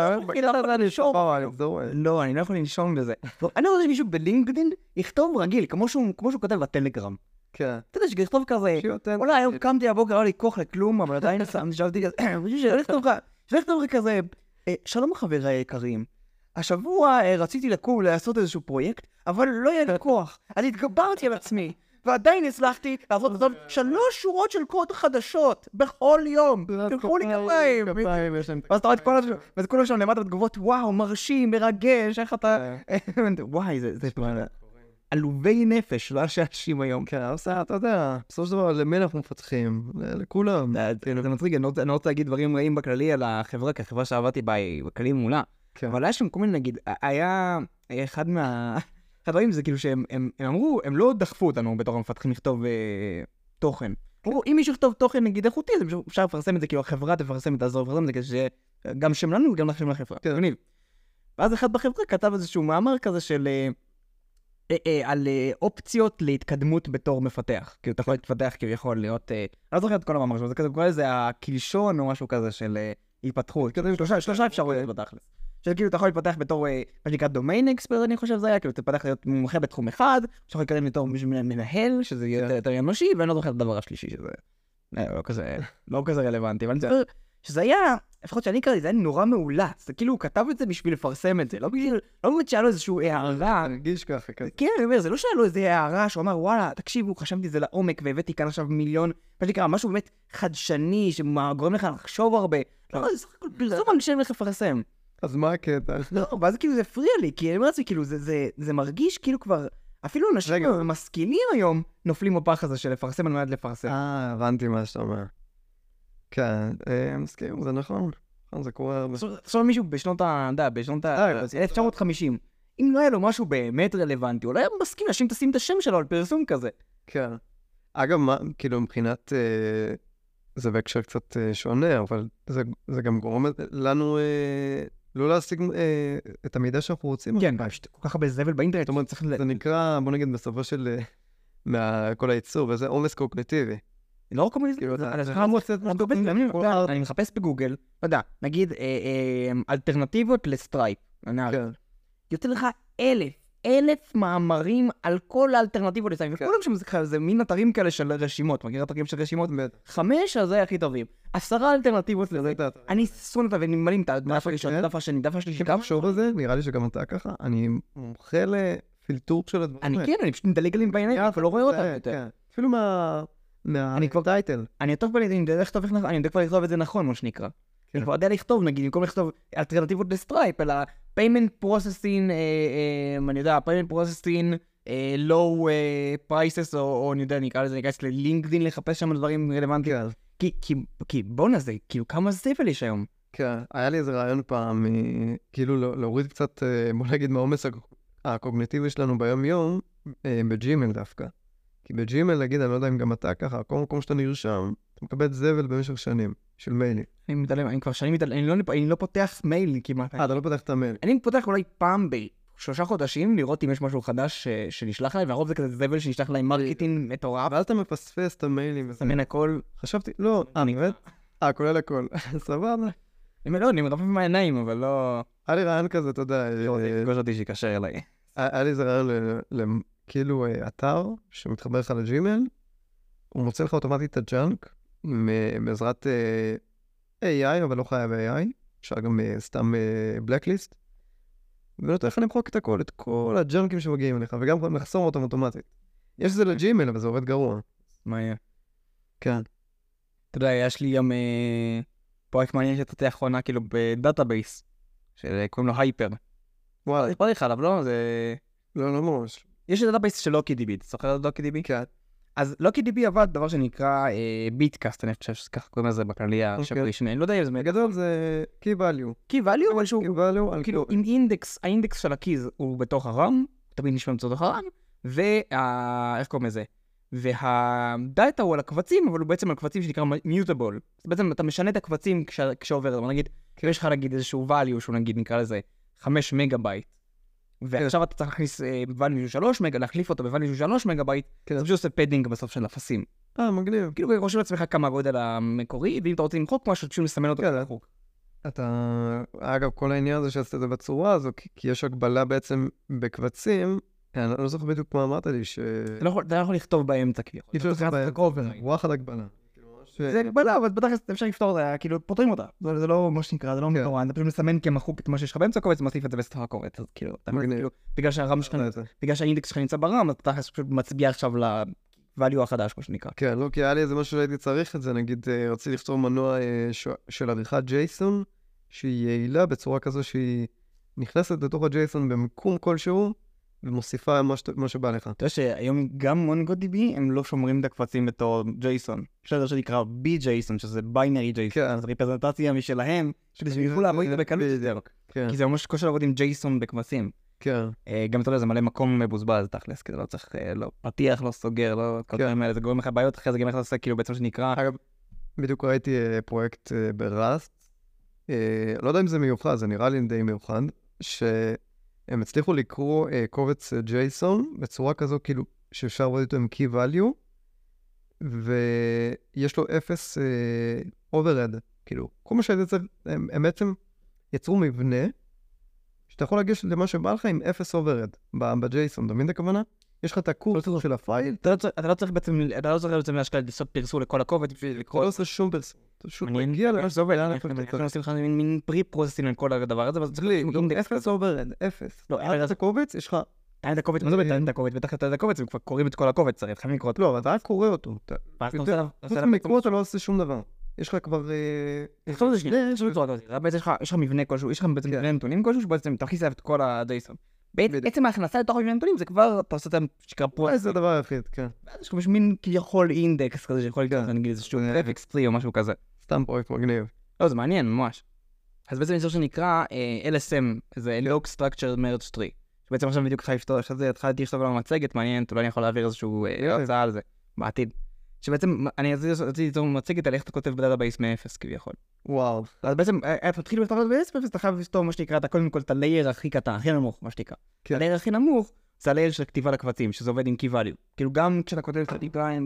לא, אני לא יכול לנשום בזה. אני רוצה שמישהו בלינקדאין יכתוב רגיל, כמו שהוא כותב בטלגרם. כן. אתה יודע, שכתוב כזה, אולי היום קמתי הבוקר, לא לי כוח לכלום, אבל עדיין שמתי, שאלתי כזה, שלכתוב לך כזה, שלום החבר היקרים, השבוע רציתי לקום לעשות איזשהו פרויקט, אבל לא היה לי כוח, אז התגברתי על עצמי, ועדיין הצלחתי לעשות זאת שלוש שורות של קוד חדשות, בכל יום, תלכו לי כפיים, ואז אתה רואה את כל השם, ואז כולם שם למטה בתגובות, וואו, מרשים, מרגש, איך אתה, וואי, זה עלובי נפש, לא שאנשים היום. כן, עושה, אתה יודע, בסופו של דבר, למי אנחנו מפתחים? לכולם. זה מצחיק, אני רוצה להגיד דברים רעים בכללי על החברה, כי החברה שעבדתי בה היא בכללי מולה. אבל היה שם כל מיני, נגיד, היה אחד מה... הדברים זה כאילו שהם אמרו, הם לא דחפו אותנו בתור המפתחים לכתוב תוכן. אמרו, אם מישהו יכתוב תוכן, נגיד, איכותי, אז אפשר לפרסם את זה, כאילו החברה תפרסם את העזור, לפרסם את זה, שגם שם לנו וגם לכם לחברה. ואז אחד בחברה כתב איזשהו מאמר כזה של... על אופציות להתקדמות בתור מפתח. כאילו, אתה יכול להתפתח, כאילו, יכול להיות... אני לא זוכר את כל המאמר שלו, זה כזה, קורא לזה הקלשון או משהו כזה של היפתחות. שלושה אפשרויות בתכלס. שכאילו, אתה יכול להתפתח בתור, מה שנקרא דומיין אקספרט, אני חושב זה היה, כאילו, תתפתח להיות מומחה בתחום אחד, שאתה יכול לקדם בתור מנהל, שזה יהיה יותר אנושי, ואני לא זוכר את הדבר השלישי, שזה לא כזה, לא כזה רלוונטי, אבל אני זוכר שזה היה, לפחות שאני קראתי, זה היה נורא מאולץ, זה כאילו, הוא כתב את זה בשביל לפרסם את זה, לא בשביל, לא באמת שהיה לו איזשהו הערה. הרגיש ככה כזה. כן, אני אומר, זה לא שהיה לו איזו הערה, שהוא אמר, וואלה, תקשיבו, חשבתי את זה לעומק, והבאתי כאן עכשיו מיליון, מה שנקרא, משהו באמת חדשני, שגורם לך לחשוב הרבה. לא, זה סך הכל פרסום על שם לך לפרסם. אז מה הקטע? לא, ואז כאילו זה הפריע לי, כי אני אומר לעצמי, כאילו, זה מרגיש כאילו כבר, אפילו אנשים משכילים היום, נופלים בפח הזה של לפרסם על מנת לפרסם. אה, הבנתי מה שאתה אומר. כן, מסכים, זה נכון. זה קורה הרבה. עכשיו מישהו בשנות ה... דה, בשנות ה-אלף תשע מאות וחמישים, אם לא היה לו משהו באמת רלוונטי, אולי היה מסכים אנשים תשים את השם שלו על פרסום כזה. כן. אגב, כאילו מבחינת... זה בהקשר קצת שונה, אבל זה גם גורם לנו לא להשיג את המידע שאנחנו רוצים. כן, כל כך הרבה זבל באינטרנט. זאת אומרת, זה נקרא, בוא נגיד, בסופו של... כל הייצור, וזה עומס קוגניטיבי. לא רק קומוניסט, אני מחפש בגוגל, לא יודע, נגיד אלטרנטיבות לסטרייפ, יוצא לך אלף, אלף מאמרים על כל האלטרנטיבות לסטרייפ, וכולם שם זה מין אתרים כאלה של רשימות, מכיר אתרים של רשימות? חמש, אז זה הכי טובים, עשרה אלטרנטיבות לזה, אני שונא אותה ונמלאים את הדף הראשון, הדף השני, דף השלישי. גם שוב על זה, נראה לי שגם אתה ככה, אני מומחה לפילטור של הדברים. אני כן, אני פשוט מדלג עליהם בעיניים, ולא רואה אותם יותר. אפילו מה... אני כבר טייטל. אני יותר כבר יודע לכתוב את זה נכון, מה שנקרא. אני כבר יודע לכתוב, נגיד, במקום לכתוב אלטרנטיבות לסטרייפ, אלא payment processing, אני יודע, payment processing, low prices, או אני יודע, נקרא לזה, נקרא ללינקדין לחפש שם דברים רלוונטיים. כי בוא נזה, כאילו, כמה זבל יש היום? כן, היה לי איזה רעיון פעם, כאילו להוריד קצת, בוא נגיד, מהעומס הקוגניטיבי שלנו ביום יום, בג'ימל דווקא. כי בג'ימל, להגיד, אני לא יודע אם גם אתה ככה, כל מקום שאתה נרשם, אתה מקבל זבל במשך שנים, של מיילים. אני מתעלם, אני כבר שנים מתעלם, אני לא פותח מייל כמעט. אה, אתה לא פותח את המייל. אני פותח אולי פעם בשלושה חודשים, לראות אם יש משהו חדש שנשלח להם, והרוב זה כזה זבל שנשלח להם מרקטינג מטורף. ואז אתה מפספס את המיילים. סמן הכל. חשבתי, לא, אני באמת? אה, כולל הכל. סבבה. לא, אני מרפף מהעיניים, אבל לא... היה לי רעיון כזה, אתה יודע... גושתי שיקשר אליי. היה לי איזה רעיון כאילו אתר שמתחבר לך לג'ימל, הוא מוצא לך אוטומטית את הג'אנק, בעזרת איי איי, אבל לא חייב איי איי, אפשר גם סתם בלקליסט, ונותן לך למחוק את הכל, את כל הג'אנקים שמגיעים אליך, וגם לחסום אותם אוטומטית. יש זה לג'ימייל, אבל זה עובד גרוע. מה יהיה? כן. אתה יודע, יש לי גם פרויקט מעניין שתתי האחרונה, כאילו, בדאטאבייס, שקוראים לו הייפר. וואלה. יכול לך עליו, לא? זה... לא, לא ממש. יש דאטאבייס של לוקידיבי, אתה זוכר את לוקידיבי? כן. אז לוקידיבי עבד דבר שנקרא ביטקאסט, אני חושב שככה קוראים לזה בכללי השברי שני, אני לא יודע אם זה... בגדול זה key value. key value, אבל שהוא... key value, כאילו, עם אינדקס, האינדקס של הקיז הוא בתוך הרם, תמיד נשמע בתוך הרם, וה... איך קוראים לזה? והדאטה הוא על הקבצים, אבל הוא בעצם על קבצים שנקרא mutable. אז בעצם אתה משנה את הקבצים כשעובר, אבל נגיד, יש לך נגיד איזשהו value שהוא נגיד נקרא לזה חמש מגה בייט, ועכשיו אתה צריך להכניס value שלוש מגה, להחליף אותו ב-value שלוש מגה בייט, זה פשוט עושה פדינג בסוף של אפסים. אה, מגניב. כאילו, רושם לעצמך כמה הגודל המקורי, ואם אתה רוצה למחוק משהו, פשוט מסמן אותו כחוק. אתה, אגב, כל העניין הזה שעשת את זה בצורה הזו, כי יש הגבלה בעצם בקבצים, אני לא זוכר בדיוק מה אמרת לי, ש... אתה לא יכול לכתוב באמצע, כאילו. אי אפשר לכתוב באמצע, וואחד הגבלה. זה הגבלה, אבל בטח אפשר לפתור, כאילו, פותרים אותה. זה לא מה שנקרא, זה לא נורא, אתה פשוט מסמן כמחוק את מה שיש לך באמצע הקובץ, ומוסיף את זה בסוף הקובץ, אז כאילו, בגלל שהרם שלך, בגלל שהאינדקס שלך נמצא ברם, אז אתה פשוט מצביע עכשיו ל-value החדש, מה שנקרא. כן, לא, כי היה לי איזה משהו שהייתי צריך את זה, נגיד, רציתי לכתוב מנוע של עריכת ג'ייסון, שהיא יעילה בצורה כזו שהיא נכנסת לתוך הג'ייסון במיקום כלשהו, ומוסיפה מה שבא לך. אתה יודע שהיום גם מונגודיבי הם לא שומרים את הקבצים בתור ג'ייסון. יש לזה שנקרא בי ג'ייסון, שזה ביינרי ג'ייסון. אז ריפרזנטציה משלהם, כדי שיוכלו לעבוד איתה בקלות יותר. כי זה ממש קושי לעבוד עם ג'ייסון בקבצים. כן. גם אתה יודע, זה מלא מקום מבוזבז, תכלס, כי זה לא צריך, לא פתיח, לא סוגר, לא כל דברים האלה, זה גורם לך בעיות, אחרי זה גם איך לעשות כאילו בעצם שנקרא. בדיוק ראיתי פרויקט בראסט, לא יודע אם זה מיוחד, זה נראה לי די מיוחד, ש... הם הצליחו לקרוא uh, קובץ ג'ייסון בצורה כזו כאילו שאפשר לעבוד איתו עם key value, ויש לו אפס uh, overhead, כאילו, כל מה שהייתי צריך, הם, הם בעצם יצרו מבנה, שאתה יכול לגשת למה שבא לך עם אפס overhead בג'ייסון, אתה מבין את הכוונה? יש לך את הקורס של הפייל. אתה לא צריך בעצם, אתה לא צריך בעצם להשקע לעשות פרסום לכל הקובץ, אתה לא עושה שום פרסום. אתה פשוט מגיע למה שזה עובד, אנחנו עושים לך מין פרי-פרוססינג על כל הדבר הזה, אבל צריך אפס overhead, אפס. לא, היה את הקובץ, יש לך... תעין את הקובץ, מה זה בתעין את הקובץ? בטח תעין את הקובץ, הם כבר קוראים את כל הקובץ, צריך להתחיל לקרוא אותו. לא, אבל אתה רק קורא אותו. חוץ מקרוא אתה לא עושה שום דבר. יש לך כבר... תכתוב את זה שנייה, יש לך מבנה כלשהו, יש לך בעצם מבנה נתונים כלשהו, שבעצם תכניס אליו את כל הג'ייסון. בעצם ההכנסה לתוך מבנה נתונים זה כבר, אתה עושה את שקרה פה. זה הדבר היחיד, כן. יש לך מין כביכול אינדקס כזה שיכול לקרוא, אני אגיד איזשהו רפיקס טרי או משהו כזה. סתם פרויקט מגניב. לא, זה מעניין, ממש. אז בעצם יש שנקרא אל אס אם, זה Log Structure Merge Tree. שבעצם עכשיו בדיוק התחלתי לפתור, עכשיו זה התחלתי לכתוב על המצגת, מעניין, אולי אני יכול להעביר איזשהו הרצאה על זה, בעתיד. שבעצם אני רציתי ליצור מצגת על איך אתה כותב בדאטאבייס מאפס כביכול. וואו. אז בעצם, אתה מתחיל לפתור באפס, אתה חייב לפתור מה שנקרא, אתה קודם כל את הלייר הכי קטן, הכי נמוך, מה שנקרא. הלייר הכי נמוך, זה הלייר של כתיבה לקבצים, שזה עובד עם key value. כאילו גם כשאתה כותב את הטיפה עם...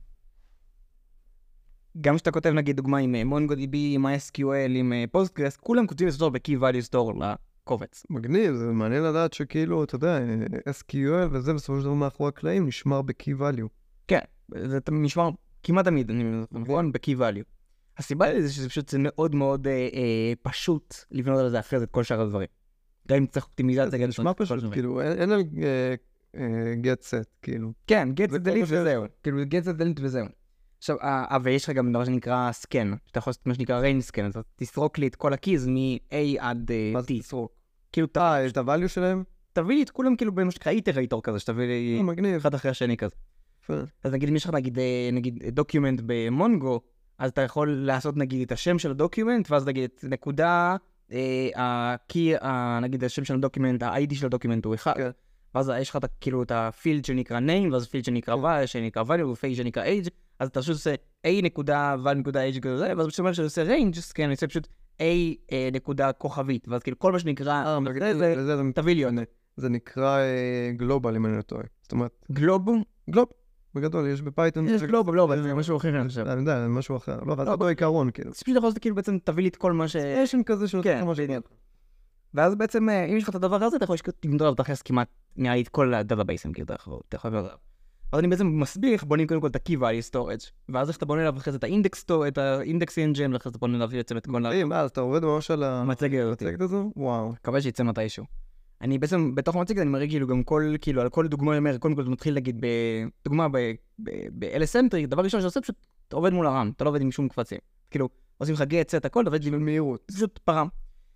גם כשאתה כותב נגיד דוגמה עם MongoDB, עם MySQL, עם Postgres, כולם כותבים לסתור ב-key value store לקובץ. מגניב, זה מעניין לדעת שכאילו, אתה יודע, אס קיו אל וזה בסופו של דבר מאחורי הקלעים נשמר ב-key value. כן, זה נשמר כמעט תמיד, אני מבין, ב-key value. הסיבה לזה שזה פשוט זה מאוד מאוד פשוט לבנות על זה אחרי זה את כל שאר הדברים. גם אם צריך אופטימיזציה, זה נשמע פשוט, כאילו, אין על get set, כאילו. כן, get set delete וזהו. כאילו, get set delete וזהו. עכשיו, ויש לך גם דבר שנקרא scan, שאתה יכול לעשות מה שנקרא range scan, אז תסרוק לי את כל הקיז מ-A עד T. מה זה תסרוק? כאילו, אה, את ה-value שלהם? תביא לי את כולם כאילו במה שנקרא איטרייטור כזה, שתביא לי אחד אחרי השני כזה. אז נגיד אם יש לך נגיד דוקיומנט במונגו, אז אתה יכול לעשות נגיד את השם של הדוקיומנט, ואז נגיד את נקודה, כי נגיד השם של הדוקיומנט, ה-איי די של הדוקיומנט הוא אחד, ואז יש לך כאילו את הפילד שנקרא name, ואז פילד שנקרא value, ופילד שנקרא age, אז אתה פשוט עושה a נקודה val נקודה h כזה, ואז פשוט אומר שאתה עושה range, כן, אני עושה פשוט a נקודה כוכבית, ואז כאילו כל מה שנקרא, תביא לי עוד. זה נקרא גלובל, אם אני לא טועה. זאת אומרת... גלוב? גלוב. בגדול, יש בפייתון... יש גלוב, לא, אבל זה משהו אחר, אני חושב. אני יודע, זה משהו אחר. לא, אבל זה לא עיקרון, כאילו. זה פשוט יכול להיות כאילו בעצם תביא לי את כל מה ש... יש עם כזה שנותן לך משהו. ואז בעצם, אם יש לך את הדבר הזה, אתה יכול למדוד עליו תכלס כמעט, נראה לי את כל הדאטאבייסים, כאילו, אתה יכול לדבר עליו. אז אני בעצם מסביר איך בונים קודם כל את ה-Key Value Storage, ואז איך אתה בונה אליו אחרי זה את ה-Index Store, את ה-Index Engine, ואחרי זה אתה בונה אליו בעצם את כל ה... אז אתה עובד ממש על המצגת הזו? וואו. מקווה שיצא מתישהו. אני בעצם, בתוך המצגת אני מראה כאילו גם כל, כאילו, על כל דוגמה, אני אומר, קודם כל אתה מתחיל להגיד, בדוגמה ב-L S M, דבר ראשון שעושה פשוט, אתה עובד מול הרם, אתה לא עובד עם שום קבצים. כאילו, עושים לך get, set, הכל, אתה עובד עם מהירות. זה פשוט פרם.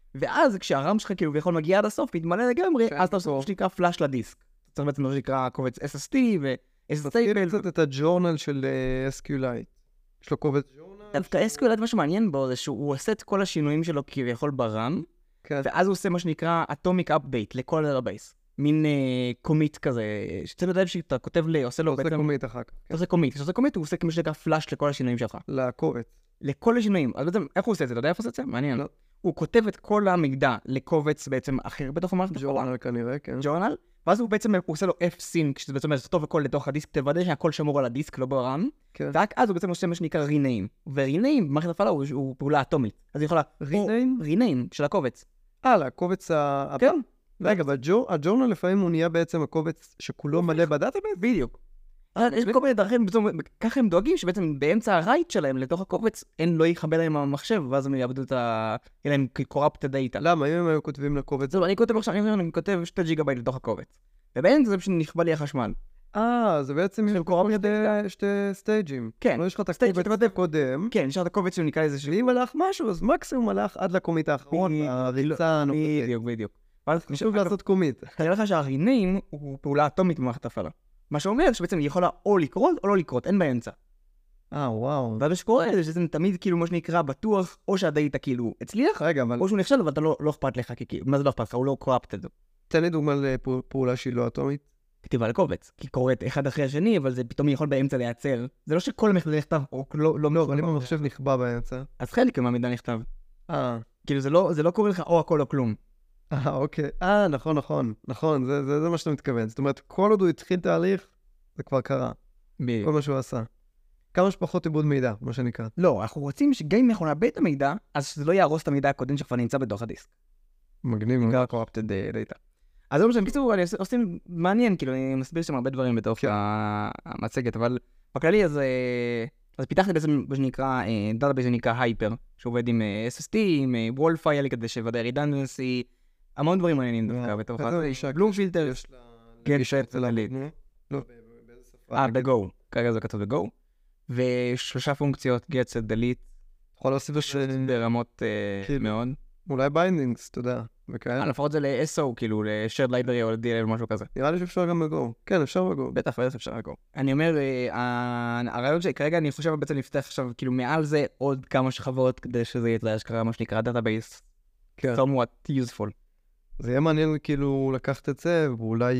ואז כשהרם שלך כאילו יכול מגיע עד הסוף, מתמלא לגמרי, אז אתה עושה מה שנקרא פלאש לדיסק. צריך בעצם מה שנקרא קובץ S S T ו-S S T. תתחיל קצת את הג'ורנל של SQLite. יש לו קובץ ג'ורנל. דווקא SQLite מה שמעניין בו זה שהוא עושה את כל השינויים שלו כביכול ברם, ואז הוא עושה מה שנקרא Atomic Update לכל דאטאבייס. מין קומיט כזה, שצריך לדעת שאתה כותב לי, עושה לו בעצם... אתה עושה קומיט אחר כך. אתה עושה קומיט, כשאתה עושה קומיט הוא עושה כמו שנקרא פלאש לכל השינויים שלך. לקובץ. לכל השינויים. אז בעצם, איך הוא עושה את זה? אתה יודע איפה זה יוצא? מעניין. הוא כותב את כל המידע לקובץ בעצם אחר בתוך המערכת. ג'ורנל כנראה, כן. ג'ורנל, ואז הוא בעצם, הוא עושה לו F-Sync, שזה בעצם טוב הכל לתוך הדיסק, תוודא שהכל שמור על הדיסק, לא ברם. כן. ורק אז הוא בעצם עושה מה שנקרא rename. ו-rename, במערכת הפעלה הוא, הוא פעולה אטומית. אז היא יכולה... rename? rename של הקובץ. אה, לקובץ ה... כן. רגע, והג'ורנל לפעמים הוא נהיה בעצם הקובץ שכולו מלא בדאטאבייס? בדיוק. יש כל מיני דרכים, ככה הם דואגים שבעצם באמצע הרייט שלהם לתוך הקובץ, אין לא יחבר להם המחשב, ואז הם יעבדו את ה... יהיה להם corrupted data. למה? אם הם היו כותבים לקובץ? זהו, אני כותב עכשיו, אני כותב שתי ג'יגה בייט לתוך הקובץ. ובאמצע זה פשוט נכבה לי החשמל. אה, זה בעצם יש שתי סטייג'ים. כן. לא יש לך את הקובץ הקודם. כן, יש לך את הקובץ שהוא נקרא איזה שלי. אם הלך משהו, אז מקסימום הלך עד לקומיט האחרון, הריצה. בדיוק, בדיוק. חשוב לעשות קומיט. תראה לך שהריניים הוא פעולה אטומית במערכת הפעלה. מה שאומר שבעצם היא יכולה או לקרות או לא לקרות, אין באמצע. אה, וואו. ומה שקורה זה שזה תמיד כאילו מה שנקרא בטוח, או שהדאטה כאילו הצליח, רגע, אבל... או שהוא נכשל ואתה לא אכפת לך, כי מה זה לא אכפת לך? הוא לא corrupted. תן לי דוגמה לפעולה שהיא לא אטומית. כתיבה לקובץ, כי קוראת אחד אחרי השני, אבל זה פתאום יכול באמצע לייצר. זה לא שכל המחדל נכתב, או לא... לא, אבל אם המחשב נכבה באמצע. אז חלק מהמידע נכתב. אה. כאילו זה לא, זה לא קורה לך או הכל או כלום. אה, אוקיי. אה, נכון, נכון. נכון, זה, זה, זה מה שאתה מתכוון. זאת אומרת, כל עוד הוא התחיל תהליך, זה כבר קרה. ב... כל מה שהוא עשה. כמה שפחות עיבוד מידע, מה שנקרא. לא, אנחנו רוצים שגם אם אנחנו נאבד את המידע, אז שזה לא יהרוס את המידע הקודם שכבר נמצא בתוך הדיסק. מגניב. נקרא corrupted data. אז זה מה שבקיצור, אני עושים מעניין, כאילו, אני מסביר שם הרבה דברים בתוך המצגת, אבל בכללי, אז, אז פיתחתי בעצם מה שנקרא, דאטאבייס שנקרא הייפר, שעובד עם S S T, עם וול פייל, כדי שוודא רידנדנסי, המון דברים מעניינים דווקא בתוך הזה. בלום פילטר, גט שט לליד. לא, באיזה שפה? אה, בגו, כרגע זה כתוב בגו, ושלושה פונקציות, גט סט דליט, יכול להוסיף ברמות מאוד. אולי ביינדינגס, אתה יודע. וכאלה. לפחות זה ל-S O, כאילו, ל-shared library או ל-D L L או משהו כזה. נראה לי שאפשר גם בגו. כן, אפשר בגו. בטח, בטח אפשר בגו. אני אומר, הרעיון שכרגע אני חושב בעצם לפתח עכשיו, כאילו, מעל זה עוד כמה שכבות, כדי שזה יהיה אשכרה מה שנקרא database, somewhat useful. זה יהיה מעניין כאילו לקחת את זה, ואולי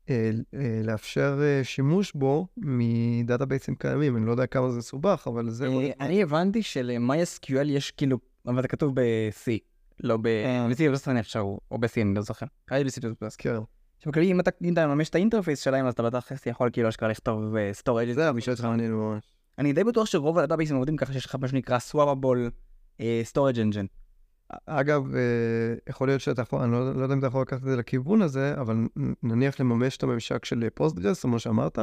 לאפשר שימוש בו מדאטאבייסים קיימים. אני לא יודע כמה זה סובך, אבל זה... אני הבנתי של-MySQL יש כאילו, אבל זה כתוב ב-C. לא ב-C, לא זוכר אפשר, או ב-C, אני לא זוכר. היה לי ב-C פלוס. כן. שבכללי, אם אתה ממש את האינטרפייס שלהם, אז אתה בטח יכול כאילו אשכרה לכתוב סטורג'. זה המשל שלך מעניין ממש. אני די בטוח שרוב הדאטאבייסים עובדים ככה שיש לך מה שנקרא swappable storage engine. אגב, יכול להיות שאתה יכול, אני לא יודע אם אתה יכול לקחת את זה לכיוון הזה, אבל נניח לממש את הממשק של פוסטגרס, כמו שאמרת,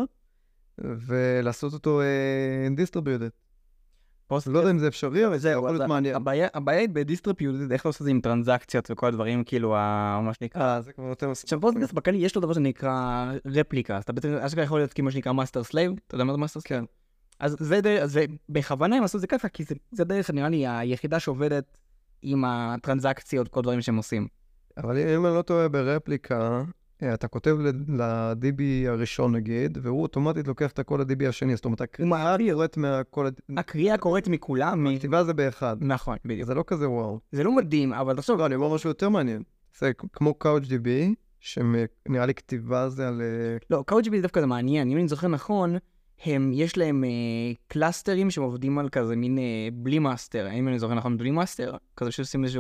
ולעשות אותו distributed. לא יודע אם זה אפשרי, אבל זה יכול להיות מעניין. הבעיה היא בדיסטריביוטד, איך לא עושה את זה עם טרנזקציות וכל הדברים, כאילו, מה שנקרא. אה, זה כבר יותר מספיק. עכשיו, פוסטגרס בכלי יש לו דבר שנקרא רפליקה, אז אתה בעצם, אשכרה יכול להיות כמו שנקרא מאסטר סלייב, אתה יודע מה זה מאסטר סלייב? כן. אז זה די, אז בכוונה הם עשו את זה ככה, כי זה דרך, נראה לי, היחידה שעובדת עם הטרנזקציות, כל דברים שהם עושים. אבל אם אני לא טועה ברפליקה, אתה כותב ל-די בי הראשון נגיד, והוא אוטומטית לוקח את כל ה-די בי השני, זאת אומרת, הקריאה קורית מהכל... הקריאה קורית מכולם. הכתיבה זה באחד. נכון, בדיוק. זה לא כזה וואו. זה לא מדהים, אבל תחשוב... לא, אני אומר משהו יותר מעניין. זה כמו CouchDB, שנראה לי כתיבה זה על... לא, CouchDB דווקא זה מעניין. אם אני זוכר נכון, הם, יש להם קלאסטרים שעובדים על כזה מין בלי מאסטר. האם אני זוכר נכון בלי מאסטר? כזה שעושים איזשהו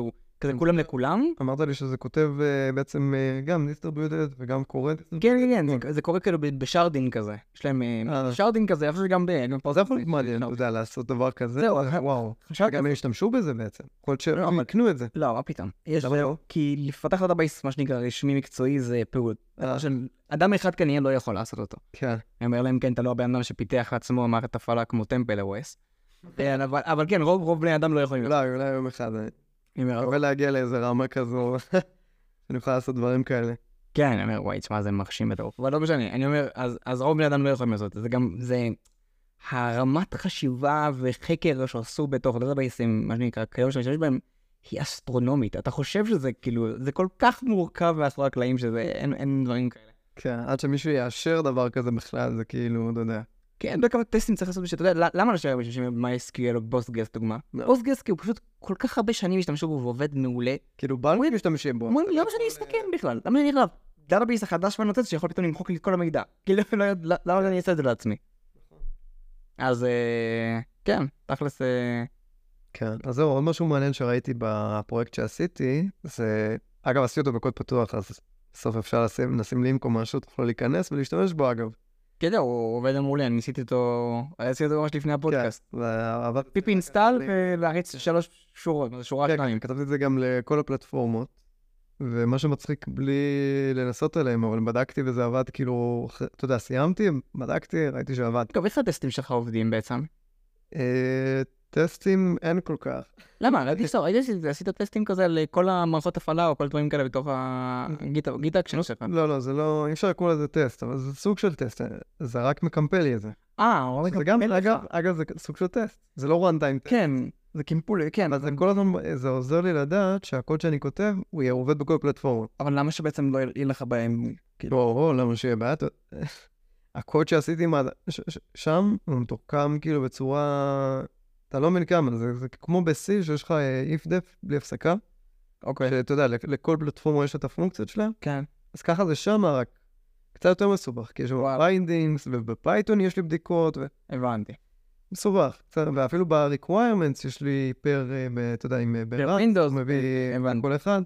כזה כולם לכולם. אמרת לי שזה כותב בעצם גם distributed וגם קורא. כן, כן, כן, זה קורה כאילו בשרדין כזה. יש להם שרדין כזה, איפה שגם ב... זה יכול להיות מעניין, אתה יודע, לעשות דבר כזה. זהו, וואו. גם הם ישתמשו בזה בעצם. יכול להיות שהם יקנו את זה. לא, מה פתאום. כי לפתח דאטאבייס, מה שנקרא, רשמי מקצועי זה פעול. אדם אחד כנראה לא יכול לעשות אותו. כן. אני אומר להם, כן, אתה לא הבן אדם שפיתח לעצמו מערכת הפעלה כמו טמפל או אס. אבל כן, רוב בני אדם לא יכולים. אולי, אולי יום אחד. אני מקווה להגיע לאיזה רמה כזו, שאני יכול לעשות דברים כאלה. כן, אני אומר, וואי, תשמע, זה מרשים בטרוף. אבל לא משנה, אני אומר, אז רוב בני אדם לא יכולים לעשות. זה גם, זה הרמת חשיבה וחקר שעשו בתוך דאטאבייסים, מה שנקרא, כיום שמשתמש בהם, היא אסטרונומית. אתה חושב שזה כאילו, זה כל כך מורכב מאחורי הקלעים שזה, אין דברים כאלה. כן, עד שמישהו יאשר דבר כזה בכלל, זה כאילו, אתה יודע. כן, לא כמה טסטים צריך לעשות בשביל, אתה יודע, למה אנשים משתמשים ב-MySQL או פוסטגרס, דוגמה? פוסטגרס, כי הוא פשוט כל כך הרבה שנים השתמשו בו ועובד מעולה. כאילו, בנקים משתמשים בו. למה שאני אסתכן בכלל? למה אני נראה? דאטאבייס החדש והנוצץ שיכול פתאום למחוק לי את כל המידע. כאילו, למה אני אעשה את זה לעצמי? אז, כן, תכלס... כן, אז זהו, עוד משהו מעניין שראיתי בפרויקט שעשיתי, זה... אגב, עשיתי אותו בקוד פתוח, אז בסוף אפשר לשים לינק או משהו, תוכל להיכנס ולהשתמש בו, אגב. כן, הוא עובד מעולה, אני ניסיתי אותו, עשיתי אותו ממש לפני הפודקאסט. פיפ אינסטל ולהריץ שלוש שורות, שורה שניים. כתבתי את זה גם לכל הפלטפורמות, ומה שמצחיק בלי לנסות עליהם, אבל בדקתי וזה עבד, כאילו, אתה יודע, סיימתי, בדקתי, ראיתי שעבד. טוב, איך הטסטים שלך עובדים בעצם? טסטים אין כל כך. למה? ראיתי סור, עשית טסטים כזה לכל המערכות הפעלה או כל דברים כאלה בתוך הגיט אקשן שלך. לא, לא, זה לא, אי אפשר לקרוא לזה טסט, אבל זה סוג של טסט, זה רק מקמפל לי את זה. אה, הוא מקמפל לך. אגב, זה סוג של טסט, זה לא one time טסט. כן, זה קימפול, כן. אז כל הזמן, זה עוזר לי לדעת שהקוד שאני כותב, הוא יהיה עובד בכל פלטפורמה. אבל למה שבעצם לא יהיה לך בהם? לא, למה שיהיה בעיה? הקוד שעשיתי שם, הוא מתוחכם כאילו בצורה... אתה לא מבין כמה, זה, זה כמו ב-C שיש לך if def בלי הפסקה. אוקיי. שאתה יודע, לכל פלטפורמה יש את הפונקציות שלה. כן. אז ככה זה שם, רק קצת יותר מסובך, כי יש שם ביינדינגס, ובפייתון יש לי בדיקות. ו... הבנתי. מסובך. קצת, ואפילו ב-requirements יש לי פר, אתה יודע, עם ב-Windows, מביא כל אחד.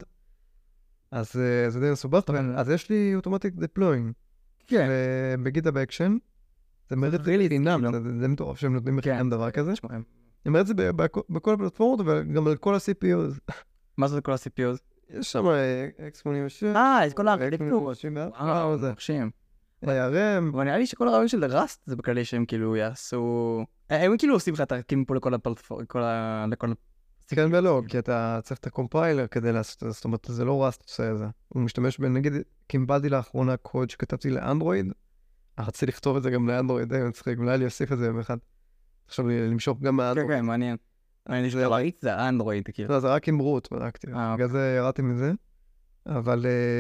אז זה די מסובך. אז יש לי אוטומטיק deploying. כן. בגיטהאב אקשן. זה מרד לי חינם, זה מטורף שהם נותנים בחינם דבר כזה. אני אומר את זה בכל הפלטפורמות, וגם על כל ה-סי פי יו'ז. מה זה כל ה-סי פי יו'ז? יש שם אקס שמונים ושש. אה, את כל הארכיטקטורות. וואו, זה. מרשים. ה-אר-אם. אבל נראה לי שכל הרעיון של ראסט זה בכללי שהם כאילו יעשו... הם כאילו עושים לך את הקימפו לכל הפלטפורמות, לכל... כן ולא, כי אתה צריך את הקומפיילר כדי לעשות את זה, זאת אומרת, זה לא ראסט עושה את זה. הוא משתמש בנגיד, קימבלתי לאחרונה קוד שכתבתי לאנדרואיד, רציתי לכתוב את זה גם לאנדרואיד, די מצחיק, אולי לי אוסיף את זה באחד. עכשיו למשוך גם מהאנדרואיד. כן, כן, מעניין. אני חושב להריץ זה האנדרואיד, כאילו. לא, זה רק עם רוט, בדקתי. בגלל זה ירדתי מזה. אבל,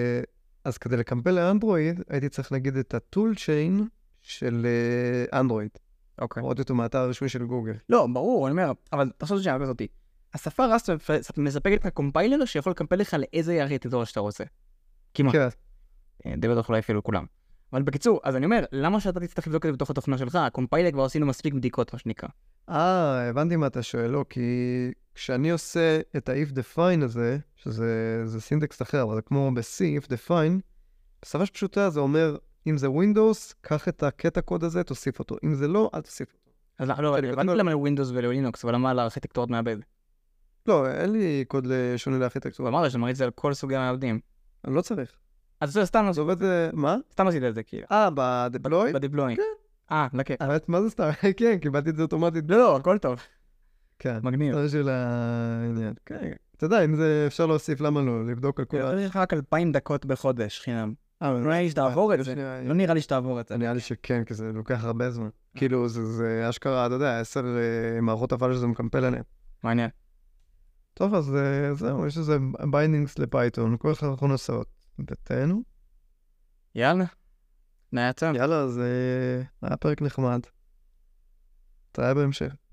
אז כדי לקמפל לאנדרואיד, הייתי צריך להגיד את הטול צ'יין של אנדרואיד. אוקיי. רואה אותו מהאתר הרשמי של גוגל. לא, ברור, אני אומר, אבל תחשוב שאני אעביר אותי. השפה ראסט מספקת לך קומפיילר שיכול לקמפל לך לאיזה ארכיטקטורה שאתה רוצה. כמעט. כן. די בטח אולי אפילו כולם. אבל בקיצור, אז אני אומר, למה שאתה תצטרך לבדוק את זה בתוך התוכנה שלך? הקומפיילר כבר עשינו מספיק בדיקות, מה שנקרא. אה, הבנתי מה אתה שואל, לא, כי כשאני עושה את ה-if define הזה, שזה סינטקס אחר, אבל זה כמו ב-C, if define, בשפה שפשוטה זה אומר, אם זה Windows, קח את הקטע קוד הזה, תוסיף אותו. אם זה לא, אל תוסיף אותו. אז לא, הבנתי למה ל-Windows ול-Linux, אבל למה לארכיטקטורות מעבד? לא, אין לי קוד שונה לארכיטקטורה. אמרת שאני מריץ את זה על כל סוגי המעבדים. אני לא צריך. אז זה סתם זה עובד, מה? סתם עשית את זה, כאילו. אה, בדפלוי? בדפלוי. כן. אה, לקה. האמת, מה זה סתם? כן, קיבלתי את זה אוטומטית. לא, לא, הכל טוב. כן. מגניב. זה של העניין. כן. אתה יודע, אם זה אפשר להוסיף, למה לא? לבדוק על כל... זה יש לך רק אלפיים דקות בחודש, חינם. לא נראה לי שתעבור את זה. לא נראה לי שתעבור את זה. נראה לי שכן, כי זה לוקח הרבה זמן. כאילו, זה אשכרה, אתה יודע, עשר מערכות הפעלה שזה מקמפל עליהן. מעניין. טוב, אז זהו, יש איזה ביינדינגס לפייתון, כל אחד אנחנו נעשות. בתינו. יאללה. נעצם. יאללה, אז היה פרק נחמד. תראה בהמשך.